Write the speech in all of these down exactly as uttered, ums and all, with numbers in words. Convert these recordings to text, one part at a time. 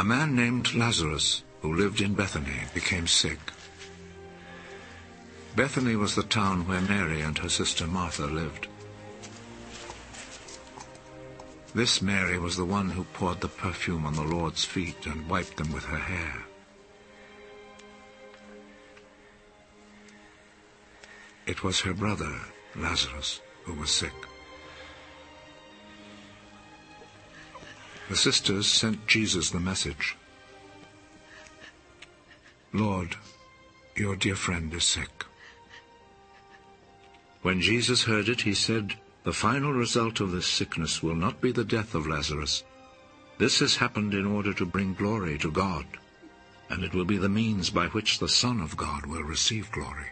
A man named Lazarus, who lived in Bethany, became sick. Bethany was the town where Mary and her sister Martha lived. This Mary was the one who poured the perfume on the Lord's feet and wiped them with her hair. It was her brother, Lazarus, who was sick. The sisters sent Jesus the message, "Lord, your dear friend is sick." When Jesus heard it, he said, "The final result of this sickness will not be the death of Lazarus. This has happened in order to bring glory to God, and it will be the means by which the Son of God will receive glory."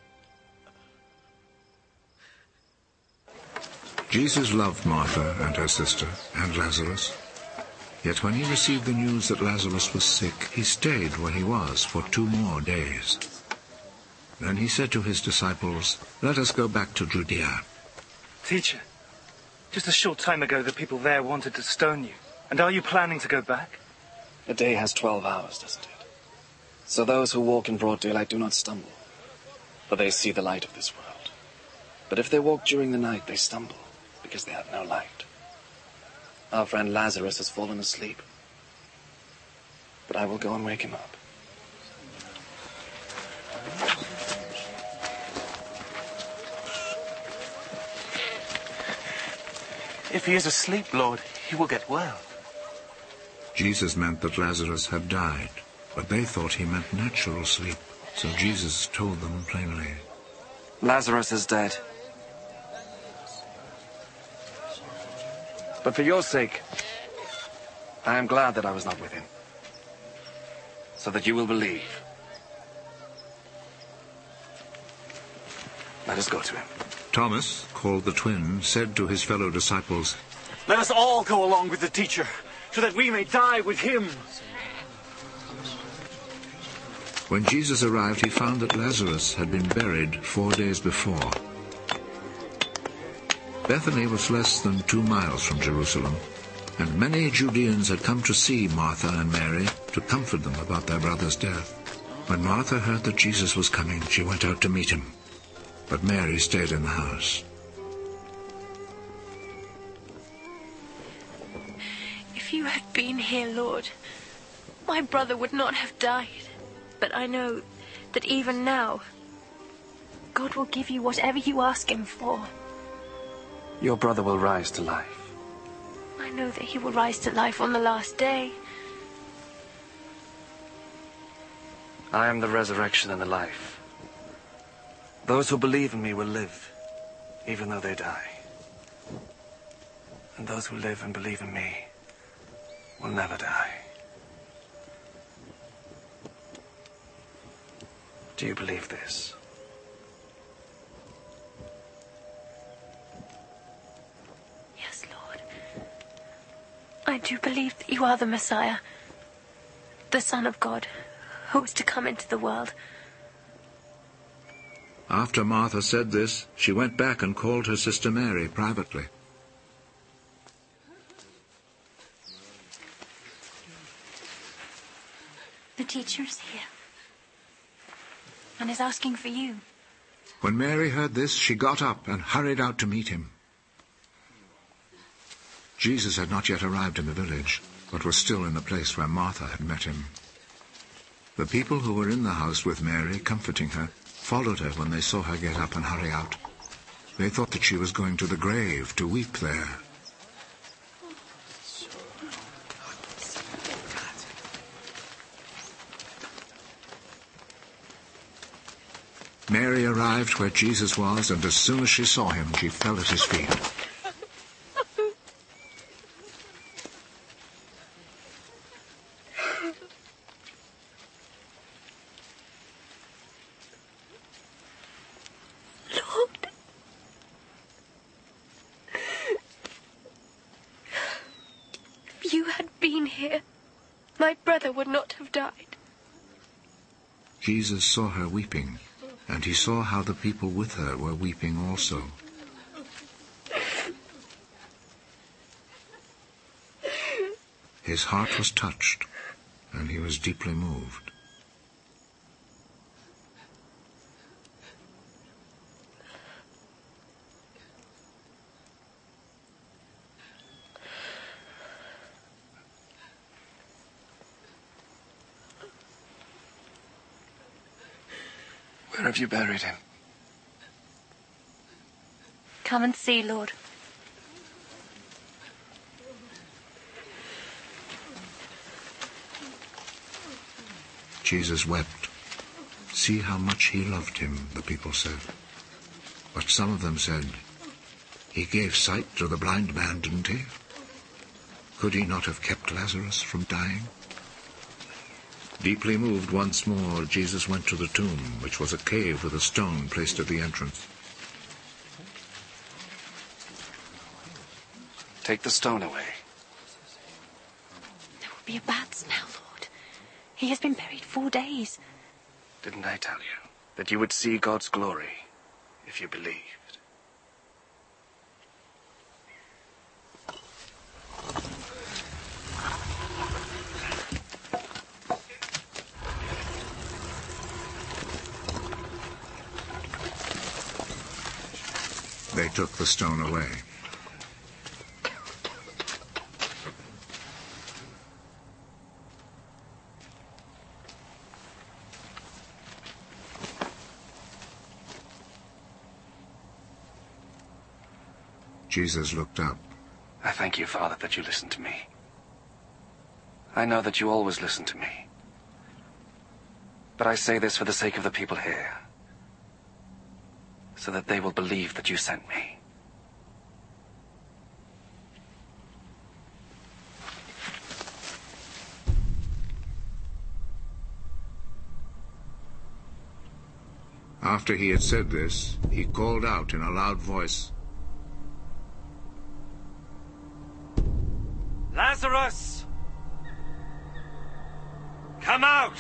Jesus loved Martha and her sister and Lazarus. Yet when he received the news that Lazarus was sick, he stayed where he was for two more days. Then he said to his disciples, "Let us go back to Judea." Teacher, just a short time ago the people there wanted to stone you. And are you planning to go back? A day has twelve hours, doesn't it? So those who walk in broad daylight do not stumble, for they see the light of this world. But if they walk during the night, they stumble, because they have no light. Our friend Lazarus has fallen asleep, but I will go and wake him up. If he is asleep, Lord, he will get well. Jesus meant that Lazarus had died, but they thought he meant natural sleep, so Jesus told them plainly, Lazarus is dead. But for your sake, I am glad that I was not with him, so that you will believe. Let us go to him. Thomas, called the twin, said to his fellow disciples, "Let us all go along with the teacher, so that we may die with him." When Jesus arrived, he found that Lazarus had been buried four days before. Bethany was less than two miles from Jerusalem, and many Judeans had come to see Martha and Mary to comfort them about their brother's death. When Martha heard that Jesus was coming, she went out to meet him, but Mary stayed in the house. "If you had been here, Lord, my brother would not have died. But I know that even now, God will give you whatever you ask him for." Your brother will rise to life. I know that he will rise to life on the last day. I am the resurrection and the life. Those who believe in me will live, even though they die. And those who live and believe in me will never die. Do you believe this? Yes, Lord. I do believe that you are the Messiah, the Son of God, who is to come into the world. After Martha said this, she went back and called her sister Mary privately. The teacher is here and is asking for you. When Mary heard this, she got up and hurried out to meet him. Jesus had not yet arrived in the village, but was still in the place where Martha had met him. The people who were in the house with Mary, comforting her, followed her when they saw her get up and hurry out. They thought that she was going to the grave to weep there. Mary arrived where Jesus was, and as soon as she saw him, she fell at his feet. Lord, if you had been here, my brother would not have died. Jesus saw her weeping, and he saw how the people with her were weeping also. His heart was touched, and he was deeply moved. Where have you buried him? Come and see, Lord. Jesus wept. See how much he loved him, the people said. But some of them said, he gave sight to the blind man, didn't he? Could he not have kept Lazarus from dying? Deeply moved once more, Jesus went to the tomb, which was a cave with a stone placed at the entrance. Take the stone away. There will be a bad smell, Lord. He has been buried four days. Didn't I tell you that you would see God's glory if you believed? They took the stone away. Jesus looked up. I thank you, Father, that you listened to me. I know that you always listen to me. But I say this for the sake of the people here, so that they will believe that you sent me. After he had said this, he called out in a loud voice, Lazarus! Come out!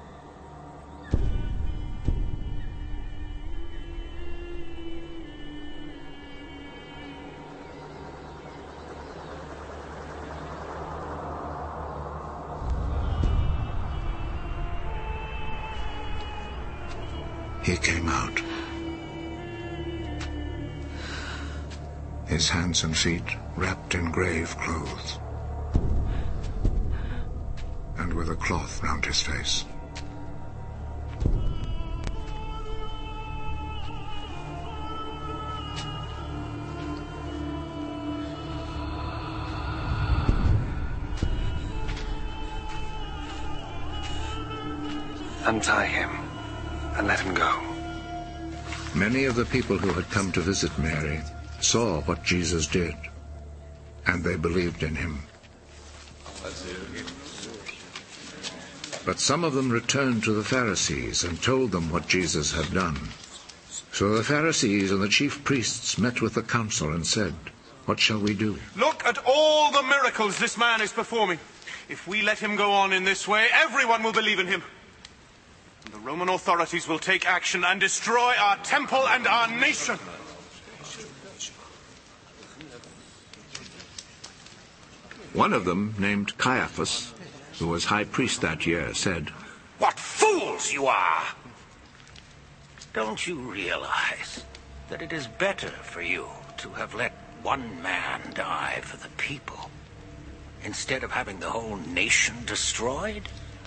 He came out. His hands and feet wrapped in grave clothes, and with a cloth round his face. Untie him and let him go. Many of the people who had come to visit Mary saw what Jesus did, and they believed in him. But some of them returned to the Pharisees and told them what Jesus had done. So the Pharisees and the chief priests met with the council and said, "What shall we do?" Look at all the miracles this man is performing. If we let him go on in this way, everyone will believe in him. And the Roman authorities will take action and destroy our temple and our nation. One of them, named Caiaphas, who was high priest that year, said, "What fools you are! Don't you realize that it is better for you to have let one man die for the people instead of having the whole nation destroyed?"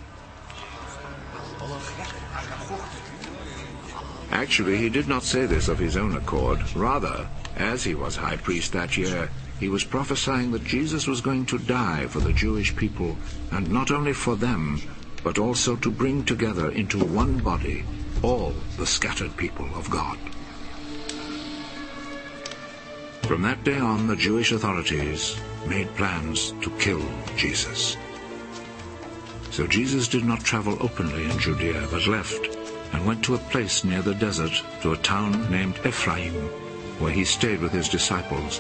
Actually, he did not say this of his own accord. Rather, as he was high priest that year, he was prophesying that Jesus was going to die for the Jewish people, and not only for them, but also to bring together into one body all the scattered people of God. From that day on, the Jewish authorities made plans to kill Jesus. So Jesus did not travel openly in Judea, but left and went to a place near the desert, to a town named Ephraim, where he stayed with his disciples.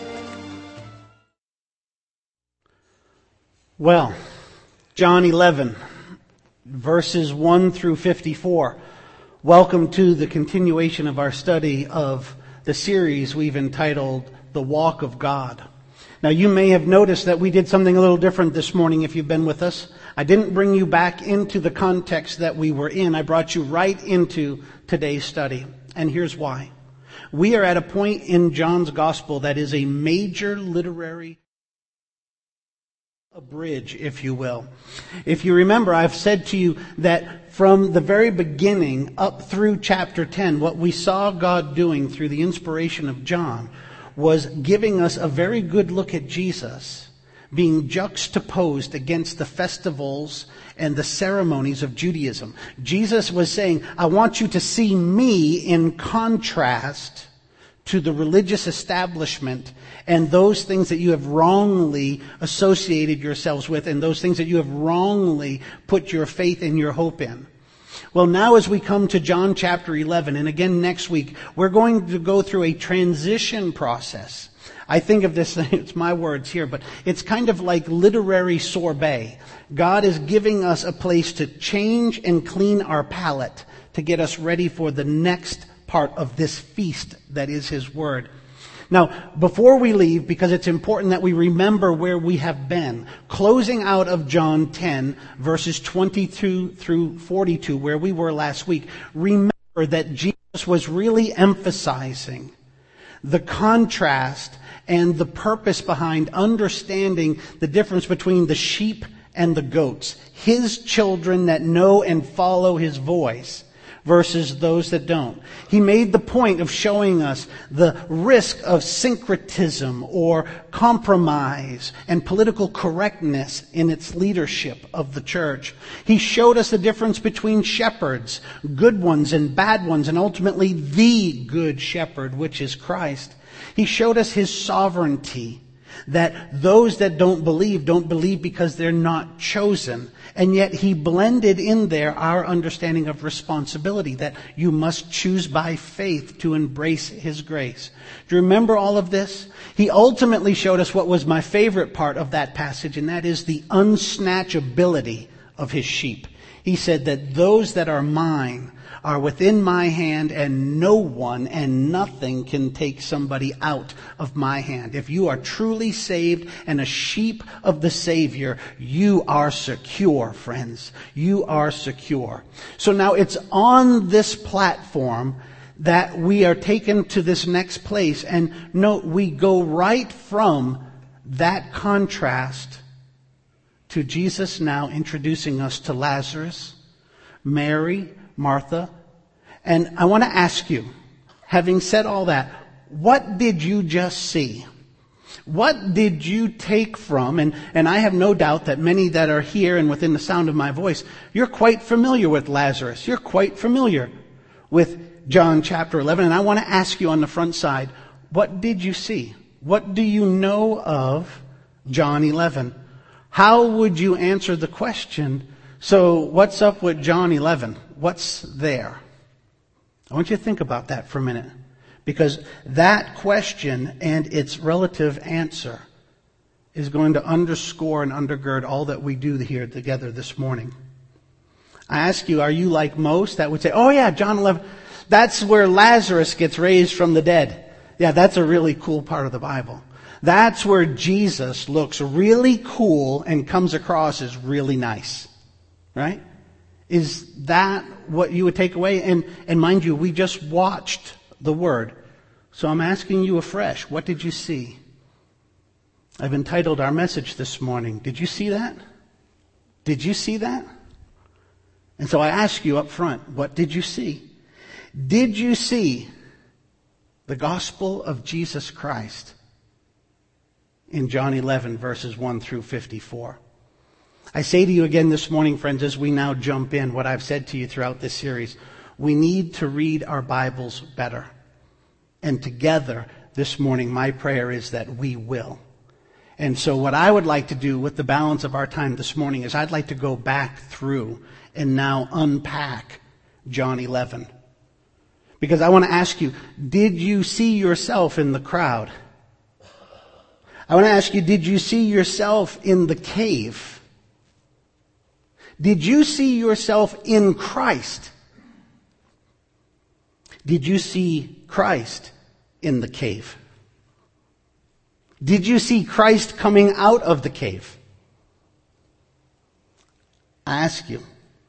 Well, John eleven, verses one through fifty-four. Welcome to the continuation of our study of the series we've entitled The Walk of God. Now, you may have noticed that we did something a little different this morning if you've been with us. I didn't bring you back into the context that we were in. I brought you right into today's study. And here's why. We are at a point in John's gospel that is a major literary a bridge, if you will. If you remember, I've said to you that from the very beginning up through chapter ten, what we saw God doing through the inspiration of John was giving us a very good look at Jesus being juxtaposed against the festivals and the ceremonies of Judaism. Jesus was saying, I want you to see me in contrast to the religious establishment and those things that you have wrongly associated yourselves with and those things that you have wrongly put your faith and your hope in. Well, now as we come to John chapter eleven, and again next week, we're going to go through a transition process. I think of this, it's my words here, but it's kind of like literary sorbet. God is giving us a place to change and clean our palate to get us ready for the next part of this feast that is His Word. Now, before we leave, because it's important that we remember where we have been, closing out of John ten, verses twenty-two through forty-two, where we were last week, remember that Jesus was really emphasizing the contrast and the purpose behind understanding the difference between the sheep and the goats, His children that know and follow His voice, versus those that don't. He made the point of showing us the risk of syncretism or compromise and political correctness in its leadership of the church. He showed us the difference between shepherds, good ones and bad ones, and ultimately the good shepherd, which is Christ. He showed us His sovereignty, that those that don't believe don't believe because they're not chosen. And yet He blended in there our understanding of responsibility, that you must choose by faith to embrace His grace. Do you remember all of this? He ultimately showed us what was my favorite part of that passage, and that is the unsnatchability of His sheep. He said that those that are mine are within my hand, and no one and nothing can take somebody out of my hand. If you are truly saved and a sheep of the Savior, you are secure, friends. You are secure. So now it's on this platform that we are taken to this next place. And note, we go right from that contrast to Jesus now introducing us to Lazarus, Mary, Martha. And I want to ask you, having said all that, what did you just see? What did you take from, and, and I have no doubt that many that are here and within the sound of my voice, you're quite familiar with Lazarus. You're quite familiar with John chapter eleven. And I want to ask you on the front side, what did you see? What do you know of John eleven? How would you answer the question, so what's up with John eleven? What's there? I want you to think about that for a minute, because that question and its relative answer is going to underscore and undergird all that we do here together this morning. I ask you, are you like most that would say, oh yeah, John eleven, that's where Lazarus gets raised from the dead. Yeah, that's a really cool part of the Bible. That's where Jesus looks really cool and comes across as really nice. Right? Is that what you would take away? And, and mind you, we just watched the Word. So I'm asking you afresh, what did you see? I've entitled our message this morning, did you see that? Did you see that? And so I ask you up front, what did you see? Did you see the gospel of Jesus Christ in John eleven, verses one through fifty-four? I say to you again this morning, friends, as we now jump in, what I've said to you throughout this series, we need to read our Bibles better. And together this morning, my prayer is that we will. And so what I would like to do with the balance of our time this morning is I'd like to go back through and now unpack John eleven. Because I want to ask you, did you see yourself in the crowd? I want to ask you, did you see yourself in the cave? Did you see yourself in Christ? Did you see Christ in the cave? Did you see Christ coming out of the cave? I ask you,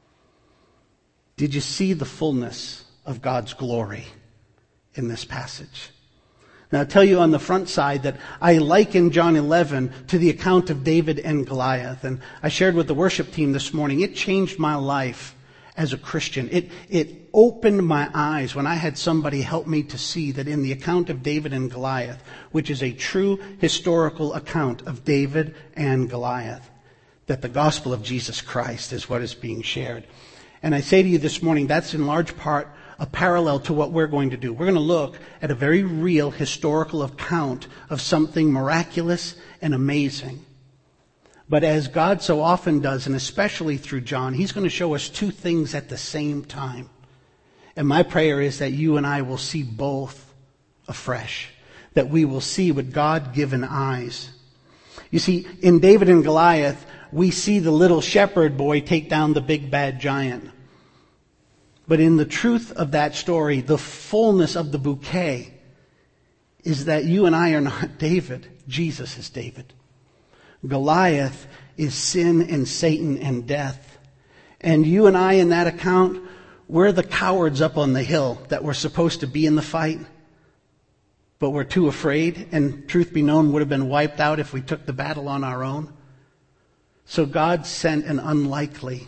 did you see the fullness of God's glory in this passage? Now, I'll tell you on the front side that I liken John eleven to the account of David and Goliath. And I shared with the worship team this morning, it changed my life as a Christian. It, it opened my eyes when I had somebody help me to see that in the account of David and Goliath, which is a true historical account of David and Goliath, that the gospel of Jesus Christ is what is being shared. And I say to you this morning, that's in large part a parallel to what we're going to do. We're going to look at a very real historical account of something miraculous and amazing. But as God so often does, and especially through John, he's going to show us two things at the same time. And my prayer is that you and I will see both afresh, that we will see with God-given eyes. You see, in David and Goliath, we see the little shepherd boy take down the big bad giant. But in the truth of that story, the fullness of the bouquet is that you and I are not David. Jesus is David. Goliath is sin and Satan and death. And you and I in that account, we're the cowards up on the hill that were supposed to be in the fight, but we're too afraid, and truth be known, would have been wiped out if we took the battle on our own. So God sent an unlikely,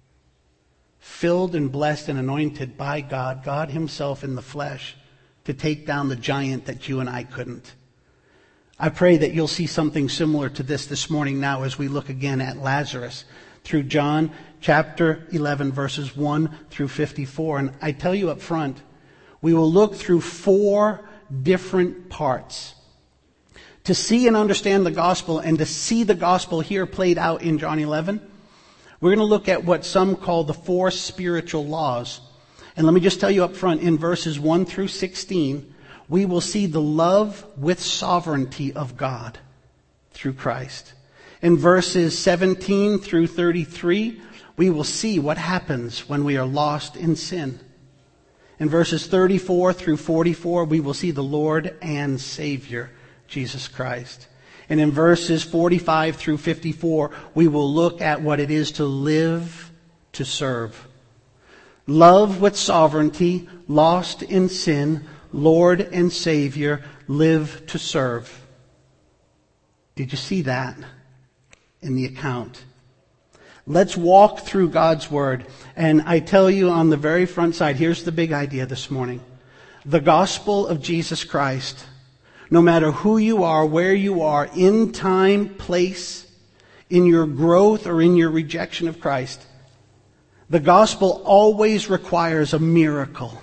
filled and blessed and anointed by God, God himself in the flesh, to take down the giant that you and I couldn't. I pray that you'll see something similar to this this morning now as we look again at Lazarus through John chapter eleven, verses one through fifty-four. And I tell you up front, we will look through four different parts to see and understand the gospel, and to see the gospel here played out in John eleven. We're going to look at what some call the four spiritual laws. And let me just tell you up front, in verses one through sixteen, we will see the love with sovereignty of God through Christ. In verses seventeen through thirty-three, we will see what happens when we are lost in sin. In verses thirty-four through forty-four, we will see the Lord and Savior, Jesus Christ. And in verses forty-five through fifty-four, we will look at what it is to live to serve. Love with sovereignty, lost in sin, Lord and Savior, live to serve. Did you see that in the account? Let's walk through God's Word. And I tell you on the very front side, here's the big idea this morning. The gospel of Jesus Christ, no matter who you are, where you are, in time, place, in your growth or in your rejection of Christ, the gospel always requires a miracle.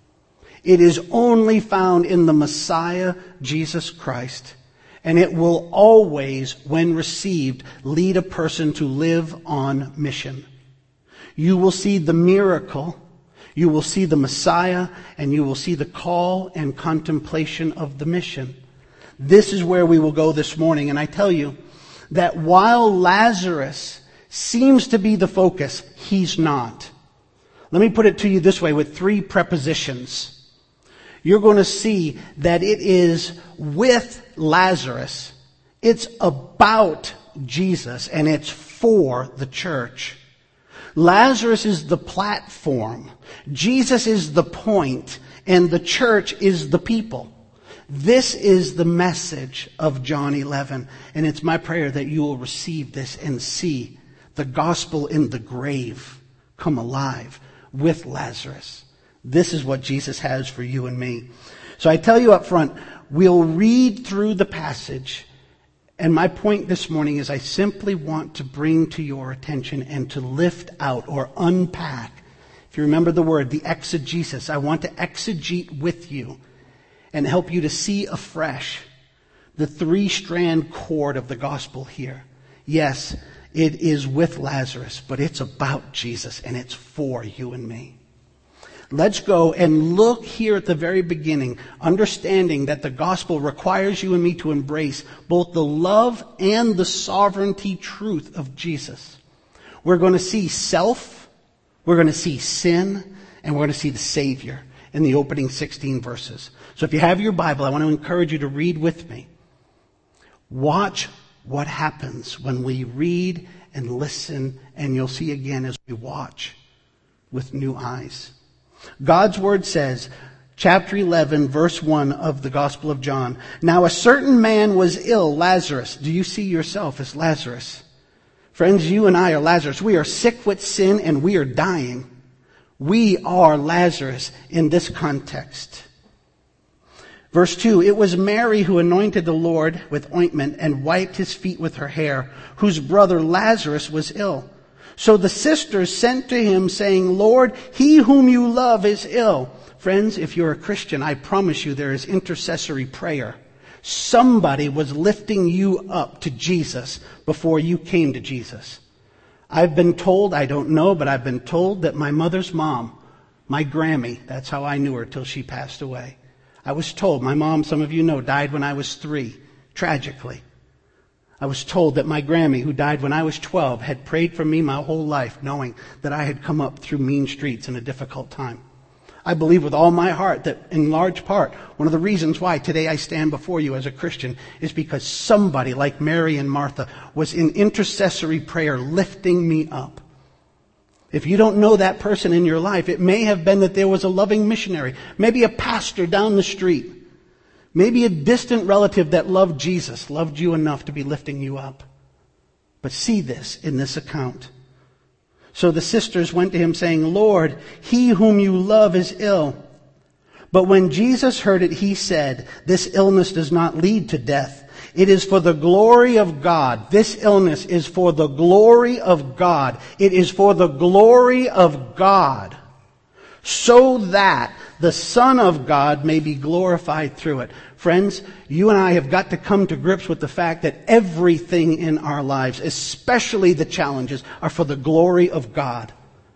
It is only found in the Messiah, Jesus Christ. And it will always, when received, lead a person to live on mission. You will see the miracle, you will see the Messiah, and you will see the call and contemplation of the mission. This is where we will go this morning. And I tell you that while Lazarus seems to be the focus, he's not. Let me put it to you this way with three prepositions. You're going to see that it is with Lazarus, it's about Jesus, and it's for the church. Lazarus is the platform, Jesus is the point, and the church is the people. This is the message of John eleven, and it's my prayer that you will receive this and see the gospel in the grave come alive with Lazarus. This is what Jesus has for you and me. So I tell you up front, we'll read through the passage. And my point this morning is I simply want to bring to your attention and to lift out or unpack. If you remember the word, the exegesis, I want to exegete with you and help you to see afresh the three-strand cord of the gospel here. Yes, it is with Lazarus, but it's about Jesus and it's for you and me. Let's go and look here at the very beginning, understanding that the gospel requires you and me to embrace both the love and the sovereignty truth of Jesus. We're going to see self, we're going to see sin, and we're going to see the Savior in the opening sixteen verses. So if you have your Bible, I want to encourage you to read with me. Watch what happens when we read and listen, and you'll see again as we watch with new eyes. God's word says, chapter eleven, verse one of the Gospel of John, "Now a certain man was ill, Lazarus." Do you see yourself as Lazarus? Friends, you and I are Lazarus. We are sick with sin and we are dying. We are Lazarus in this context. Verse two, "It was Mary who anointed the Lord with ointment and wiped his feet with her hair, whose brother Lazarus was ill. So the sisters sent to him saying, 'Lord, he whom you love is ill.'" Friends, if you're a Christian, I promise you there is intercessory prayer. Somebody was lifting you up to Jesus before you came to Jesus. I've been told, I don't know, but I've been told that my mother's mom, my Grammy, that's how I knew her till she passed away. I was told, my mom, some of you know, died when I was three, tragically. I was told that my Grammy, who died when I was twelve, had prayed for me my whole life, knowing that I had come up through mean streets in a difficult time. I believe with all my heart that, in large part, one of the reasons why today I stand before you as a Christian is because somebody like Mary and Martha was in intercessory prayer lifting me up. If you don't know that person in your life, it may have been that there was a loving missionary, maybe a pastor down the street, maybe a distant relative that loved Jesus, loved you enough to be lifting you up. But see this in this account. "So the sisters went to him saying, 'Lord, he whom you love is ill.' But when Jesus heard it, he said, 'This illness does not lead to death. It is for the glory of God.'" This illness is for the glory of God. It is for the glory of God. "So that the Son of God may be glorified through it." Friends, you and I have got to come to grips with the fact that everything in our lives, especially the challenges, are for the glory of God.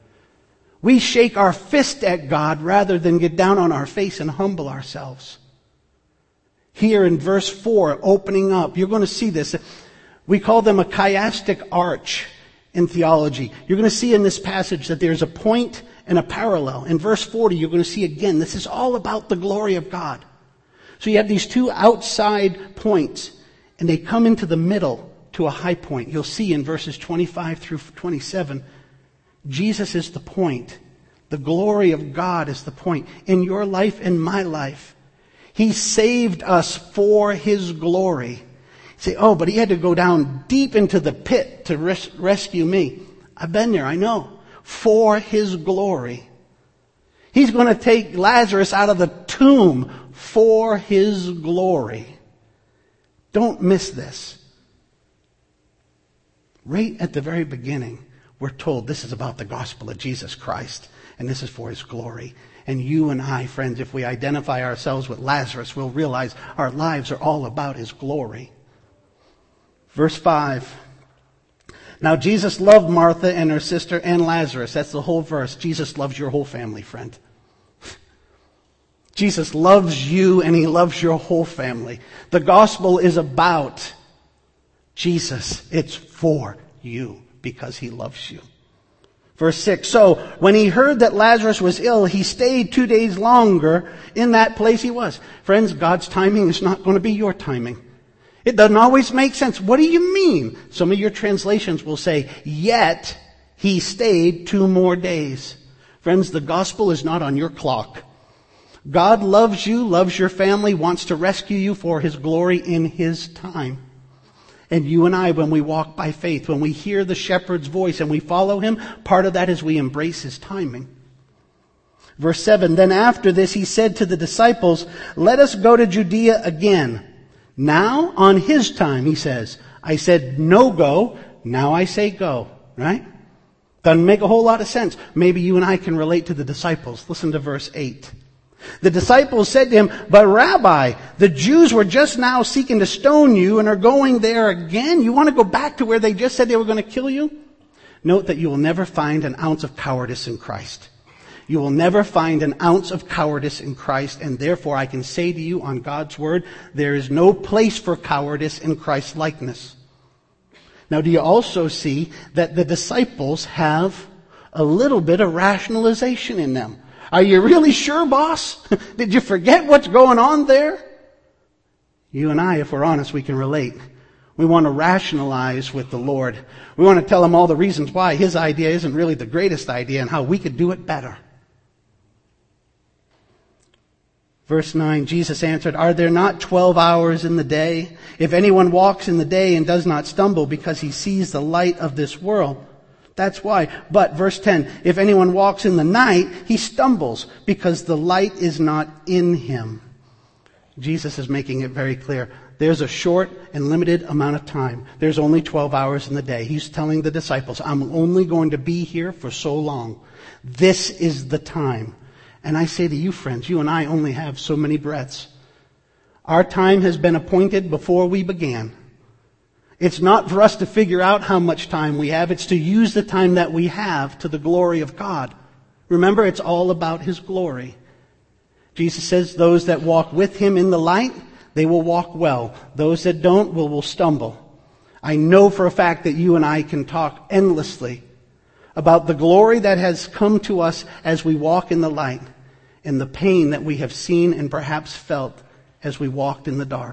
We shake our fist at God rather than get down on our face and humble ourselves. Here in verse four, opening up, you're going to see this. We call them a chiastic arch in theology. You're going to see in this passage that there's a point and a parallel. In verse forty, you're going to see again, this is all about the glory of God. So you have these two outside points, and they come into the middle to a high point. You'll see in verses twenty-five through twenty-seven, Jesus is the point. The glory of God is the point in your life and my life. He saved us for His glory. You say, oh, but He had to go down deep into the pit to res- rescue me. I've been there, I know. For His glory. He's going to take Lazarus out of the tomb for His glory. Don't miss this. Right at the very beginning, we're told this is about the gospel of Jesus Christ, and this is for His glory. And you and I, friends, if we identify ourselves with Lazarus, we'll realize our lives are all about His glory. Verse five. Now Jesus loved Martha and her sister and Lazarus. That's the whole verse. Jesus loves your whole family, friend. Jesus loves you and He loves your whole family. The gospel is about Jesus. It's for you because He loves you. Verse six, so when He heard that Lazarus was ill, He stayed two days longer in that place he was. Friends, God's timing is not going to be your timing. It doesn't always make sense. What do you mean? Some of your translations will say, yet He stayed two more days. Friends, the gospel is not on your clock. God loves you, loves your family, wants to rescue you for His glory in His time. And you and I, when we walk by faith, when we hear the shepherd's voice and we follow Him, part of that is we embrace His timing. Verse seven, then after this He said to the disciples, let us go to Judea again. Now, on His time, He says, I said no go, now I say go. Right? Doesn't make a whole lot of sense. Maybe you and I can relate to the disciples. Listen to verse eight. The disciples said to Him, but Rabbi, the Jews were just now seeking to stone you and are going there again. You want to go back to where they just said they were going to kill you? Note that you will never find an ounce of cowardice in Christ. You will never find an ounce of cowardice in Christ, and therefore I can say to you on God's word, there is no place for cowardice in Christ's likeness. Now, do you also see that the disciples have a little bit of rationalization in them? Are you really sure, boss? Did you forget what's going on there? You and I, if we're honest, we can relate. We want to rationalize with the Lord. We want to tell him all the reasons why his idea isn't really the greatest idea and how we could do it better. Verse nine, Jesus answered, "Are there not twelve hours in the day? If anyone walks in the day and does not stumble because he sees the light of this world, that's why." But verse ten, "If anyone walks in the night, he stumbles because the light is not in him." Jesus is making it very clear. There's a short and limited amount of time. There's only twelve hours in the day. He's telling the disciples, I'm only going to be here for so long. This is the time. And I say to you, friends, you and I only have so many breaths. Our time has been appointed before we began. It's not for us to figure out how much time we have. It's to use the time that we have to the glory of God. Remember, it's all about His glory. Jesus says those that walk with Him in the light, they will walk well. Those that don't will, will stumble. I know for a fact that you and I can talk endlessly about the glory that has come to us as we walk in the light and the pain that we have seen and perhaps felt as we walked in the dark.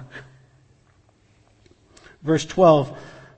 Verse twelve,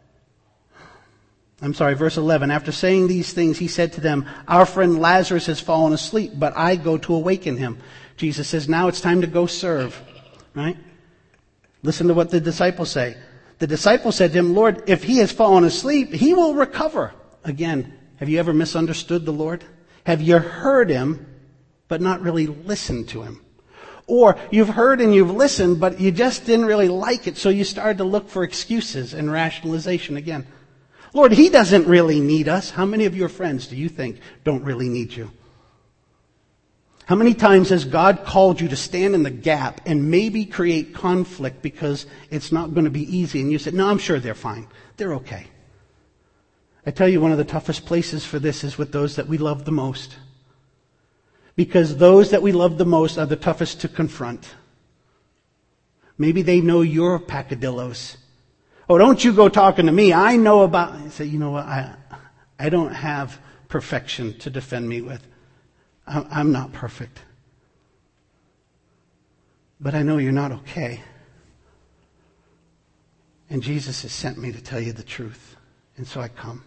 I'm sorry, verse eleven. After saying these things, He said to them, "Our friend Lazarus has fallen asleep, but I go to awaken him." Jesus says, now it's time to go serve. Right? Listen to what the disciples say. The disciples said to Him, "Lord, if he has fallen asleep, he will recover." Again, have you ever misunderstood the Lord? Have you heard Him, but not really listened to Him? Or you've heard and you've listened, but you just didn't really like it, so you started to look for excuses and rationalization again. Lord, He doesn't really need us. How many of your friends do you think don't really need you? How many times has God called you to stand in the gap and maybe create conflict because it's not going to be easy? And you said, no, I'm sure they're fine. They're okay. I tell you, one of the toughest places for this is with those that we love the most. Because those that we love the most are the toughest to confront. Maybe they know your peccadillos. Oh, don't you go talking to me. I know about... I say, you know what? I, I don't have perfection to defend me with. I'm not perfect. But I know you're not okay. And Jesus has sent me to tell you the truth. And so I come.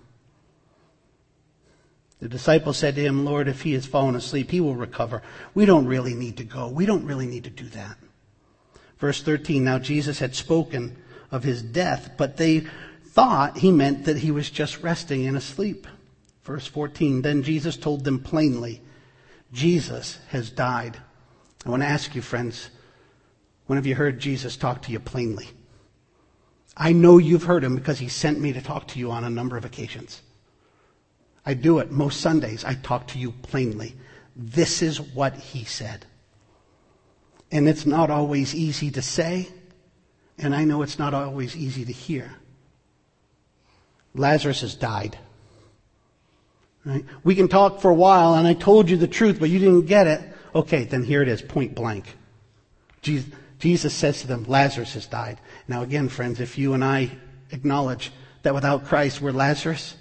The disciples said to Him, "Lord, if he has fallen asleep, he will recover. We don't really need to go. We don't really need to do that." Verse thirteen, now Jesus had spoken of His death, but they thought He meant that He was just resting and asleep. Verse fourteen, then Jesus told them plainly, Jesus has died. I want to ask you, friends, when have you heard Jesus talk to you plainly? I know you've heard Him because He sent me to talk to you on a number of occasions. I do it most Sundays. I talk to you plainly. This is what He said. And it's not always easy to say, and I know it's not always easy to hear. Lazarus has died. Right? We can talk for a while, and I told you the truth, but you didn't get it. Okay, then here it is, point blank. Jesus, Jesus says to them, Lazarus has died. Now again, friends, if you and I acknowledge that without Christ we're Lazarus,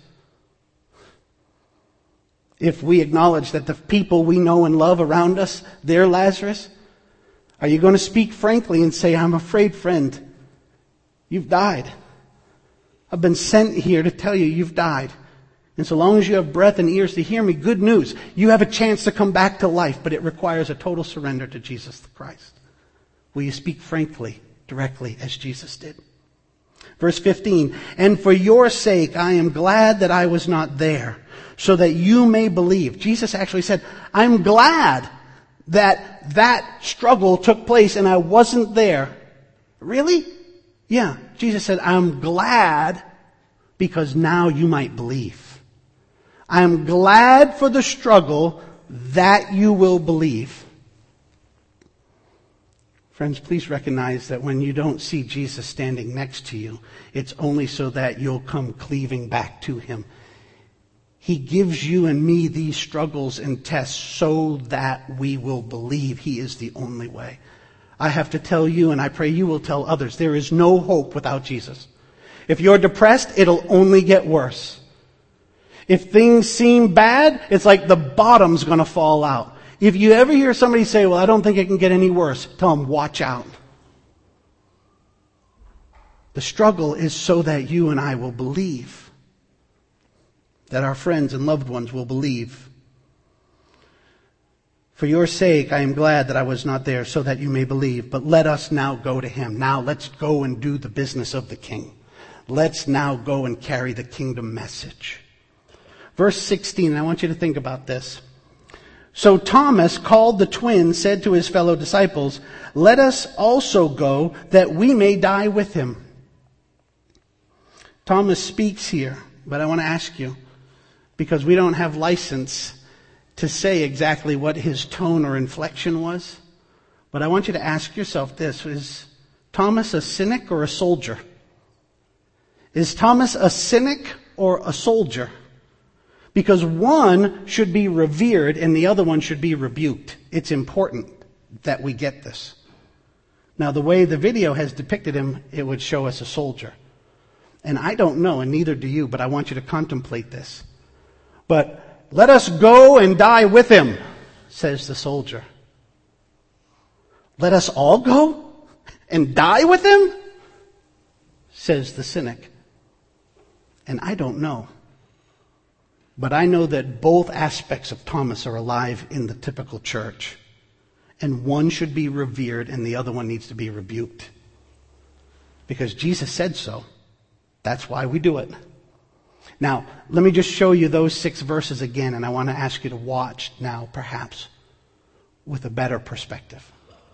if we acknowledge that the people we know and love around us, they're Lazarus, are you going to speak frankly and say, I'm afraid, friend, you've died. I've been sent here to tell you you've died. And so long as you have breath and ears to hear me, good news. You have a chance to come back to life, but it requires a total surrender to Jesus the Christ. Will you speak frankly, directly, as Jesus did? Verse fifteen, and for your sake I am glad that I was not there, so that you may believe. Jesus actually said, I'm glad that that struggle took place and I wasn't there. Really? Yeah. Jesus said, I'm glad because now you might believe. I'm glad for the struggle that you will believe. Friends, please recognize that when you don't see Jesus standing next to you, it's only so that you'll come cleaving back to Him. He gives you and me these struggles and tests so that we will believe He is the only way. I have to tell you, and I pray you will tell others, there is no hope without Jesus. If you're depressed, it'll only get worse. If things seem bad, it's like the bottom's going to fall out. If you ever hear somebody say, well, I don't think it can get any worse, tell them, watch out. The struggle is so that you and I will believe. That our friends and loved ones will believe. For your sake, I am glad that I was not there so that you may believe. But let us now go to him. Now let's go and do the business of the king. Let's now go and carry the kingdom message. Verse sixteen, I want you to think about this. So Thomas, called the twin, said to his fellow disciples, let us also go that we may die with him. Thomas speaks here, but I want to ask you, because we don't have license to say exactly what his tone or inflection was, but I want you to ask yourself this: is Thomas a cynic or a soldier? Is Thomas a cynic or a soldier? Because one should be revered and the other one should be rebuked. It's important that we get this. Now, the way the video has depicted him, it would show us a soldier. And I don't know, and neither do you, but I want you to contemplate this. But let us go and die with him, says the soldier. Let us all go and die with him, says the cynic. And I don't know. But I know that both aspects of Thomas are alive in the typical church. And one should be revered and the other one needs to be rebuked. Because Jesus said so. That's why we do it. Now, let me just show you those six verses again, and I want to ask you to watch now, perhaps, with a better perspective.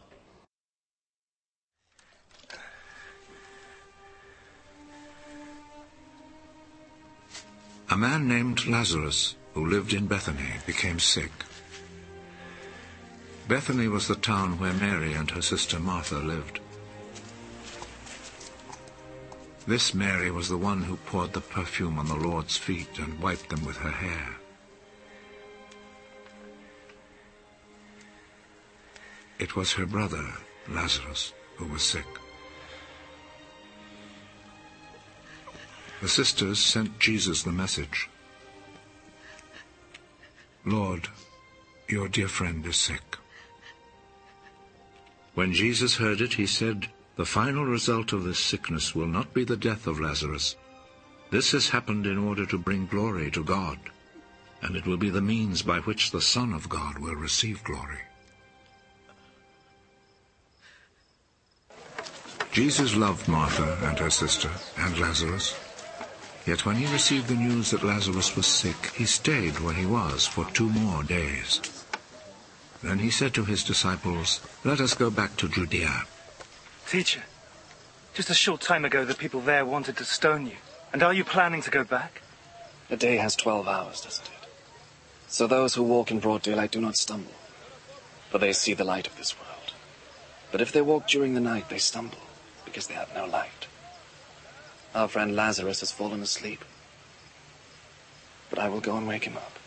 A man named Lazarus, who lived in Bethany, became sick. Bethany was the town where Mary and her sister Martha lived. This Mary was the one who poured the perfume on the Lord's feet and wiped them with her hair. It was her brother, Lazarus, who was sick. The sisters sent Jesus the message, Lord, your dear friend is sick. When Jesus heard it, he said, the final result of this sickness will not be the death of Lazarus. This has happened in order to bring glory to God, and it will be the means by which the Son of God will receive glory. Jesus loved Martha and her sister and Lazarus. Yet when he received the news that Lazarus was sick, he stayed where he was for two more days. Then he said to his disciples, let us go back to Judea. Teacher, just a short time ago the people there wanted to stone you. And are you planning to go back? A day has twelve hours, doesn't it? So those who walk in broad daylight do not stumble, for they see the light of this world. But if they walk during the night, they stumble, because they have no light. Our friend Lazarus has fallen asleep, but I will go and wake him up.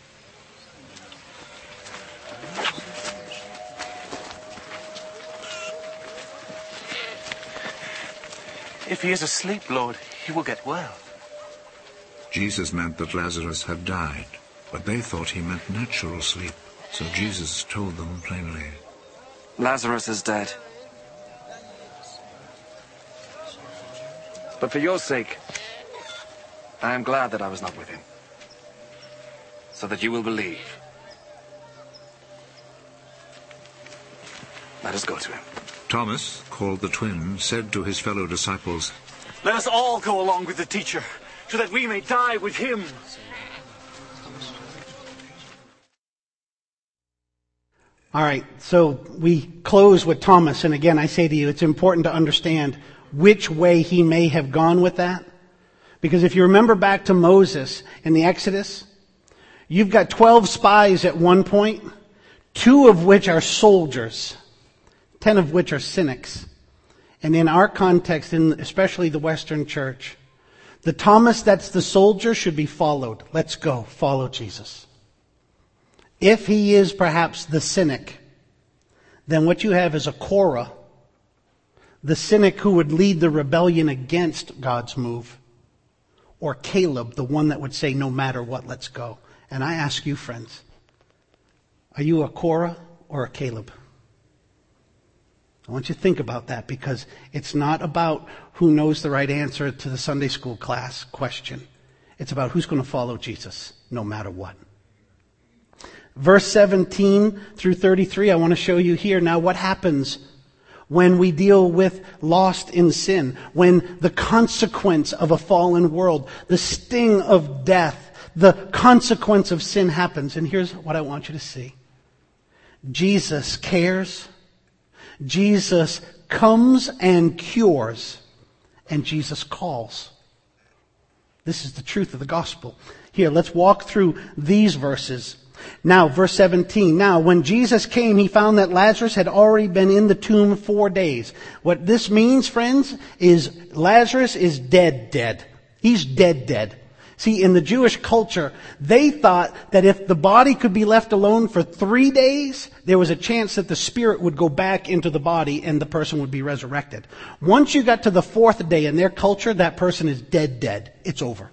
If he is asleep, Lord, he will get well. Jesus meant that Lazarus had died, but they thought he meant natural sleep, so Jesus told them plainly, Lazarus is dead. But for your sake, I am glad that I was not with him, so that you will believe. Let us go to him. Thomas, called the twin, said to his fellow disciples, let us all go along with the teacher, so that we may die with him. All right, so we close with Thomas, and again I say to you, it's important to understand which way he may have gone with that. Because if you remember back to Moses in the Exodus, you've got twelve spies at one point, two of which are soldiers, ten of which are cynics. And in our context, in especially the Western church, the Thomas that's the soldier should be followed. Let's go, follow Jesus. If he is perhaps the cynic, then what you have is a Korah, the cynic who would lead the rebellion against God's move. Or Caleb, the one that would say, no matter what, let's go. And I ask you, friends, are you a Korah or a Caleb? I want you to think about that, because it's not about who knows the right answer to the Sunday school class question. It's about who's going to follow Jesus no matter what. Verse seventeen through thirty-three, I want to show you here now what happens when we deal with lost in sin, when the consequence of a fallen world, the sting of death, the consequence of sin happens. And here's what I want you to see. Jesus cares. Jesus comes and cures. And Jesus calls. This is the truth of the gospel. Here, let's walk through these verses. Now, verse seventeen. Now, when Jesus came, he found that Lazarus had already been in the tomb four days. What this means, friends, is Lazarus is dead, dead. He's dead, dead. See, in the Jewish culture, they thought that if the body could be left alone for three days, there was a chance that the spirit would go back into the body and the person would be resurrected. Once you got to the fourth day in their culture, that person is dead, dead. It's over.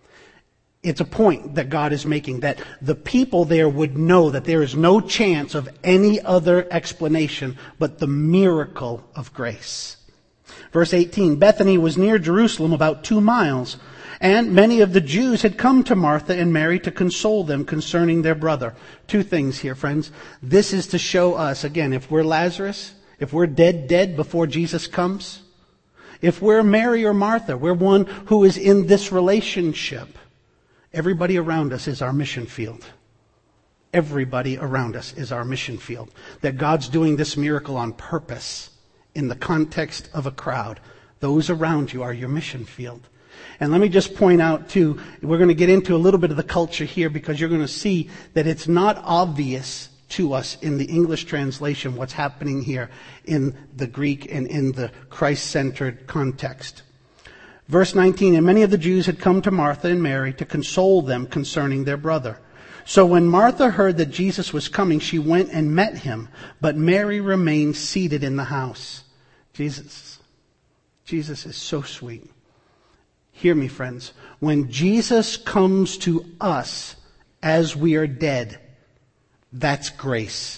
It's a point that God is making, that the people there would know that there is no chance of any other explanation but the miracle of grace. Verse eighteen, Bethany was near Jerusalem, about two miles, and many of the Jews had come to Martha and Mary to console them concerning their brother. Two things here, friends. This is to show us, again, if we're Lazarus, if we're dead, dead before Jesus comes, if we're Mary or Martha, we're one who is in this relationship. Everybody around us is our mission field. Everybody around us is our mission field. That God's doing this miracle on purpose in the context of a crowd. Those around you are your mission field. And let me just point out too, we're going to get into a little bit of the culture here, because you're going to see that it's not obvious to us in the English translation what's happening here in the Greek and in the Christ-centered context. Verse nineteen, and many of the Jews had come to Martha and Mary to console them concerning their brother. So when Martha heard that Jesus was coming, she went and met him, but Mary remained seated in the house. Jesus, Jesus is so sweet. Hear me, friends. When Jesus comes to us as we are dead, that's grace.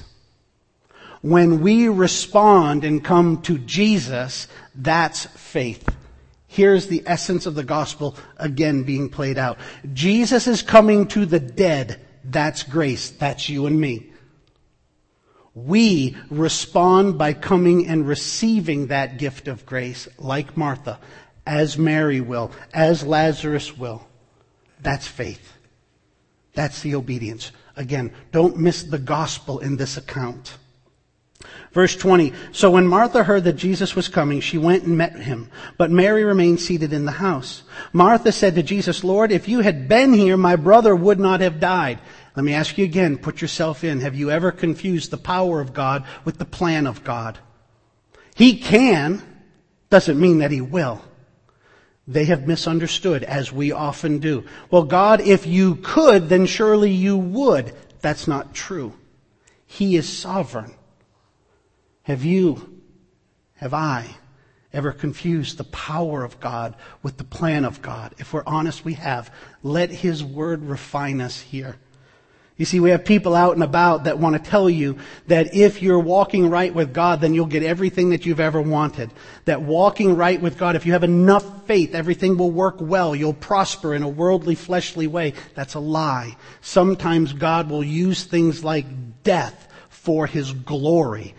When we respond and come to Jesus, that's faith. Here's the essence of the gospel again being played out. Jesus is coming to the dead. That's grace. That's you and me. We respond by coming and receiving that gift of grace, like Martha, as Mary will, as Lazarus will. That's faith. That's the obedience. Again, don't miss the gospel in this account. Verse twenty, so when Martha heard that Jesus was coming, she went and met him, but Mary remained seated in the house. Martha said to Jesus, Lord, if you had been here, my brother would not have died. Let me ask you again, put yourself in. Have you ever confused the power of God with the plan of God? He can, doesn't mean that he will. They have misunderstood, as we often do. Well, God, if you could, then surely you would. That's not true. He is sovereign. Have you, have I, ever confused the power of God with the plan of God? If we're honest, we have. Let His Word refine us here. You see, we have people out and about that want to tell you that if you're walking right with God, then you'll get everything that you've ever wanted. That walking right with God, if you have enough faith, everything will work well. You'll prosper in a worldly, fleshly way. That's a lie. Sometimes God will use things like death for His glory.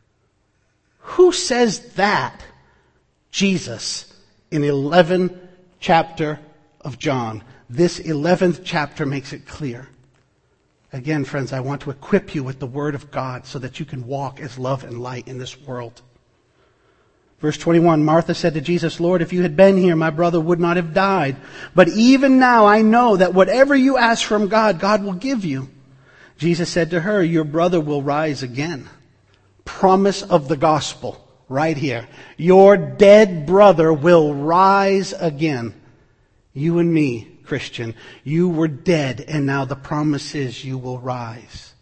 Who says that? Jesus, in eleventh chapter of John. This eleventh chapter makes it clear. Again, friends, I want to equip you with the Word of God so that you can walk as love and light in this world. Verse twenty-one, Martha said to Jesus, Lord, if you had been here, my brother would not have died. But even now I know that whatever you ask from God, God will give you. Jesus said to her, your brother will rise again. Promise of the gospel right here. Your dead brother will rise again. You and me, Christian, you were dead, and now the promise is you will rise.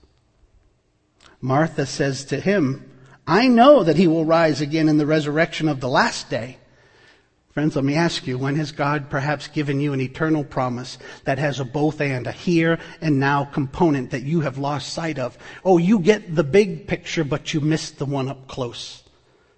Martha says to him, I know that he will rise again in the resurrection of the last day. Friends, let me ask you, when has God perhaps given you an eternal promise that has a both and, a here and now component that you have lost sight of? Oh, you get the big picture, but you missed the one up close.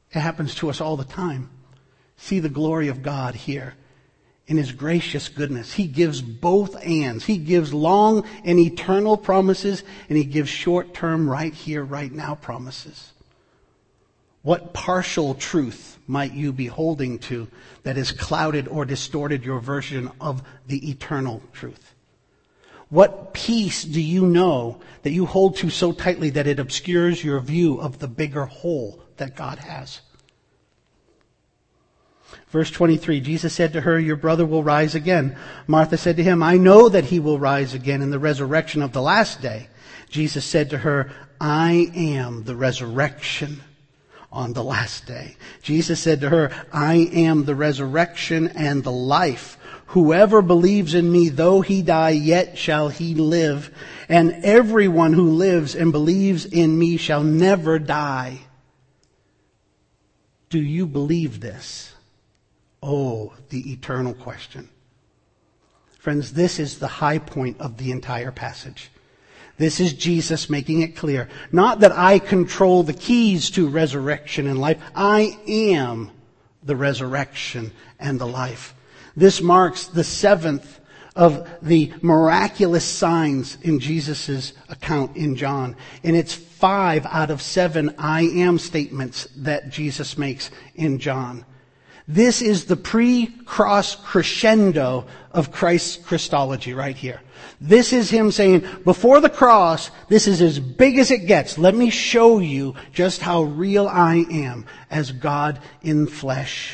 It happens to us all the time. See the glory of God here in His gracious goodness. He gives both ands. He gives long and eternal promises, and He gives short-term, right here, right now promises. What partial truth might you be holding to that has clouded or distorted your version of the eternal truth? What peace do you know that you hold to so tightly that it obscures your view of the bigger whole that God has? Verse twenty-three, Jesus said to her, "Your brother will rise again." Martha said to Him, "I know that he will rise again in the resurrection of the last day." Jesus said to her, "I am the resurrection on the last day." Jesus said to her, "I am the resurrection and the life. Whoever believes in me, though he die, yet shall he live. And everyone who lives and believes in me shall never die." Do you believe this? Oh, the eternal question. Friends, this is the high point of the entire passage. This is Jesus making it clear. Not that I control the keys to resurrection and life. I am the resurrection and the life. This marks the seventh of the miraculous signs in Jesus' account in John. And it's five out of seven I am statements that Jesus makes in John. This is the pre-cross crescendo of Christ's Christology right here. This is Him saying, before the cross, this is as big as it gets. Let me show you just how real I am as God in flesh.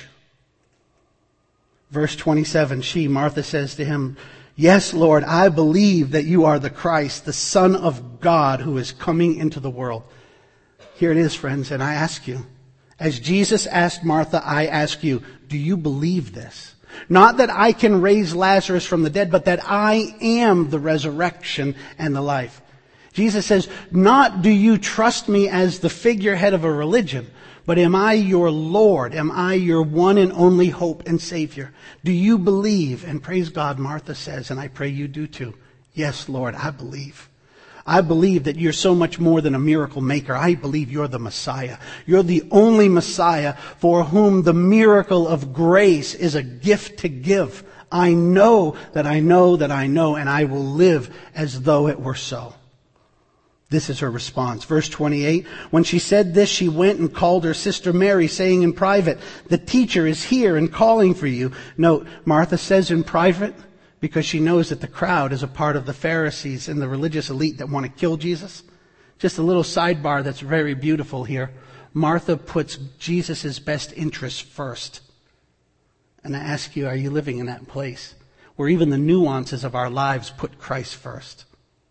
Verse twenty-seven, she, Martha, says to Him, "Yes, Lord, I believe that you are the Christ, the Son of God who is coming into the world." Here it is, friends, and I ask you, as Jesus asked Martha, I ask you, do you believe this? Not that I can raise Lazarus from the dead, but that I am the resurrection and the life. Jesus says, not do you trust me as the figurehead of a religion, but am I your Lord? Am I your one and only hope and Savior? Do you believe? And praise God, Martha says, and I pray you do too. Yes, Lord, I believe. I believe that you're so much more than a miracle maker. I believe you're the Messiah. You're the only Messiah for whom the miracle of grace is a gift to give. I know that I know that I know, and I will live as though it were so. This is her response. Verse twenty-eight, when she said this, she went and called her sister Mary, saying in private, "The teacher is here and calling for you." Note, Martha says in private, because she knows that the crowd is a part of the Pharisees and the religious elite that want to kill Jesus. Just a little sidebar that's very beautiful here. Martha puts Jesus' best interests first. And I ask you, are you living in that place where even the nuances of our lives put Christ first?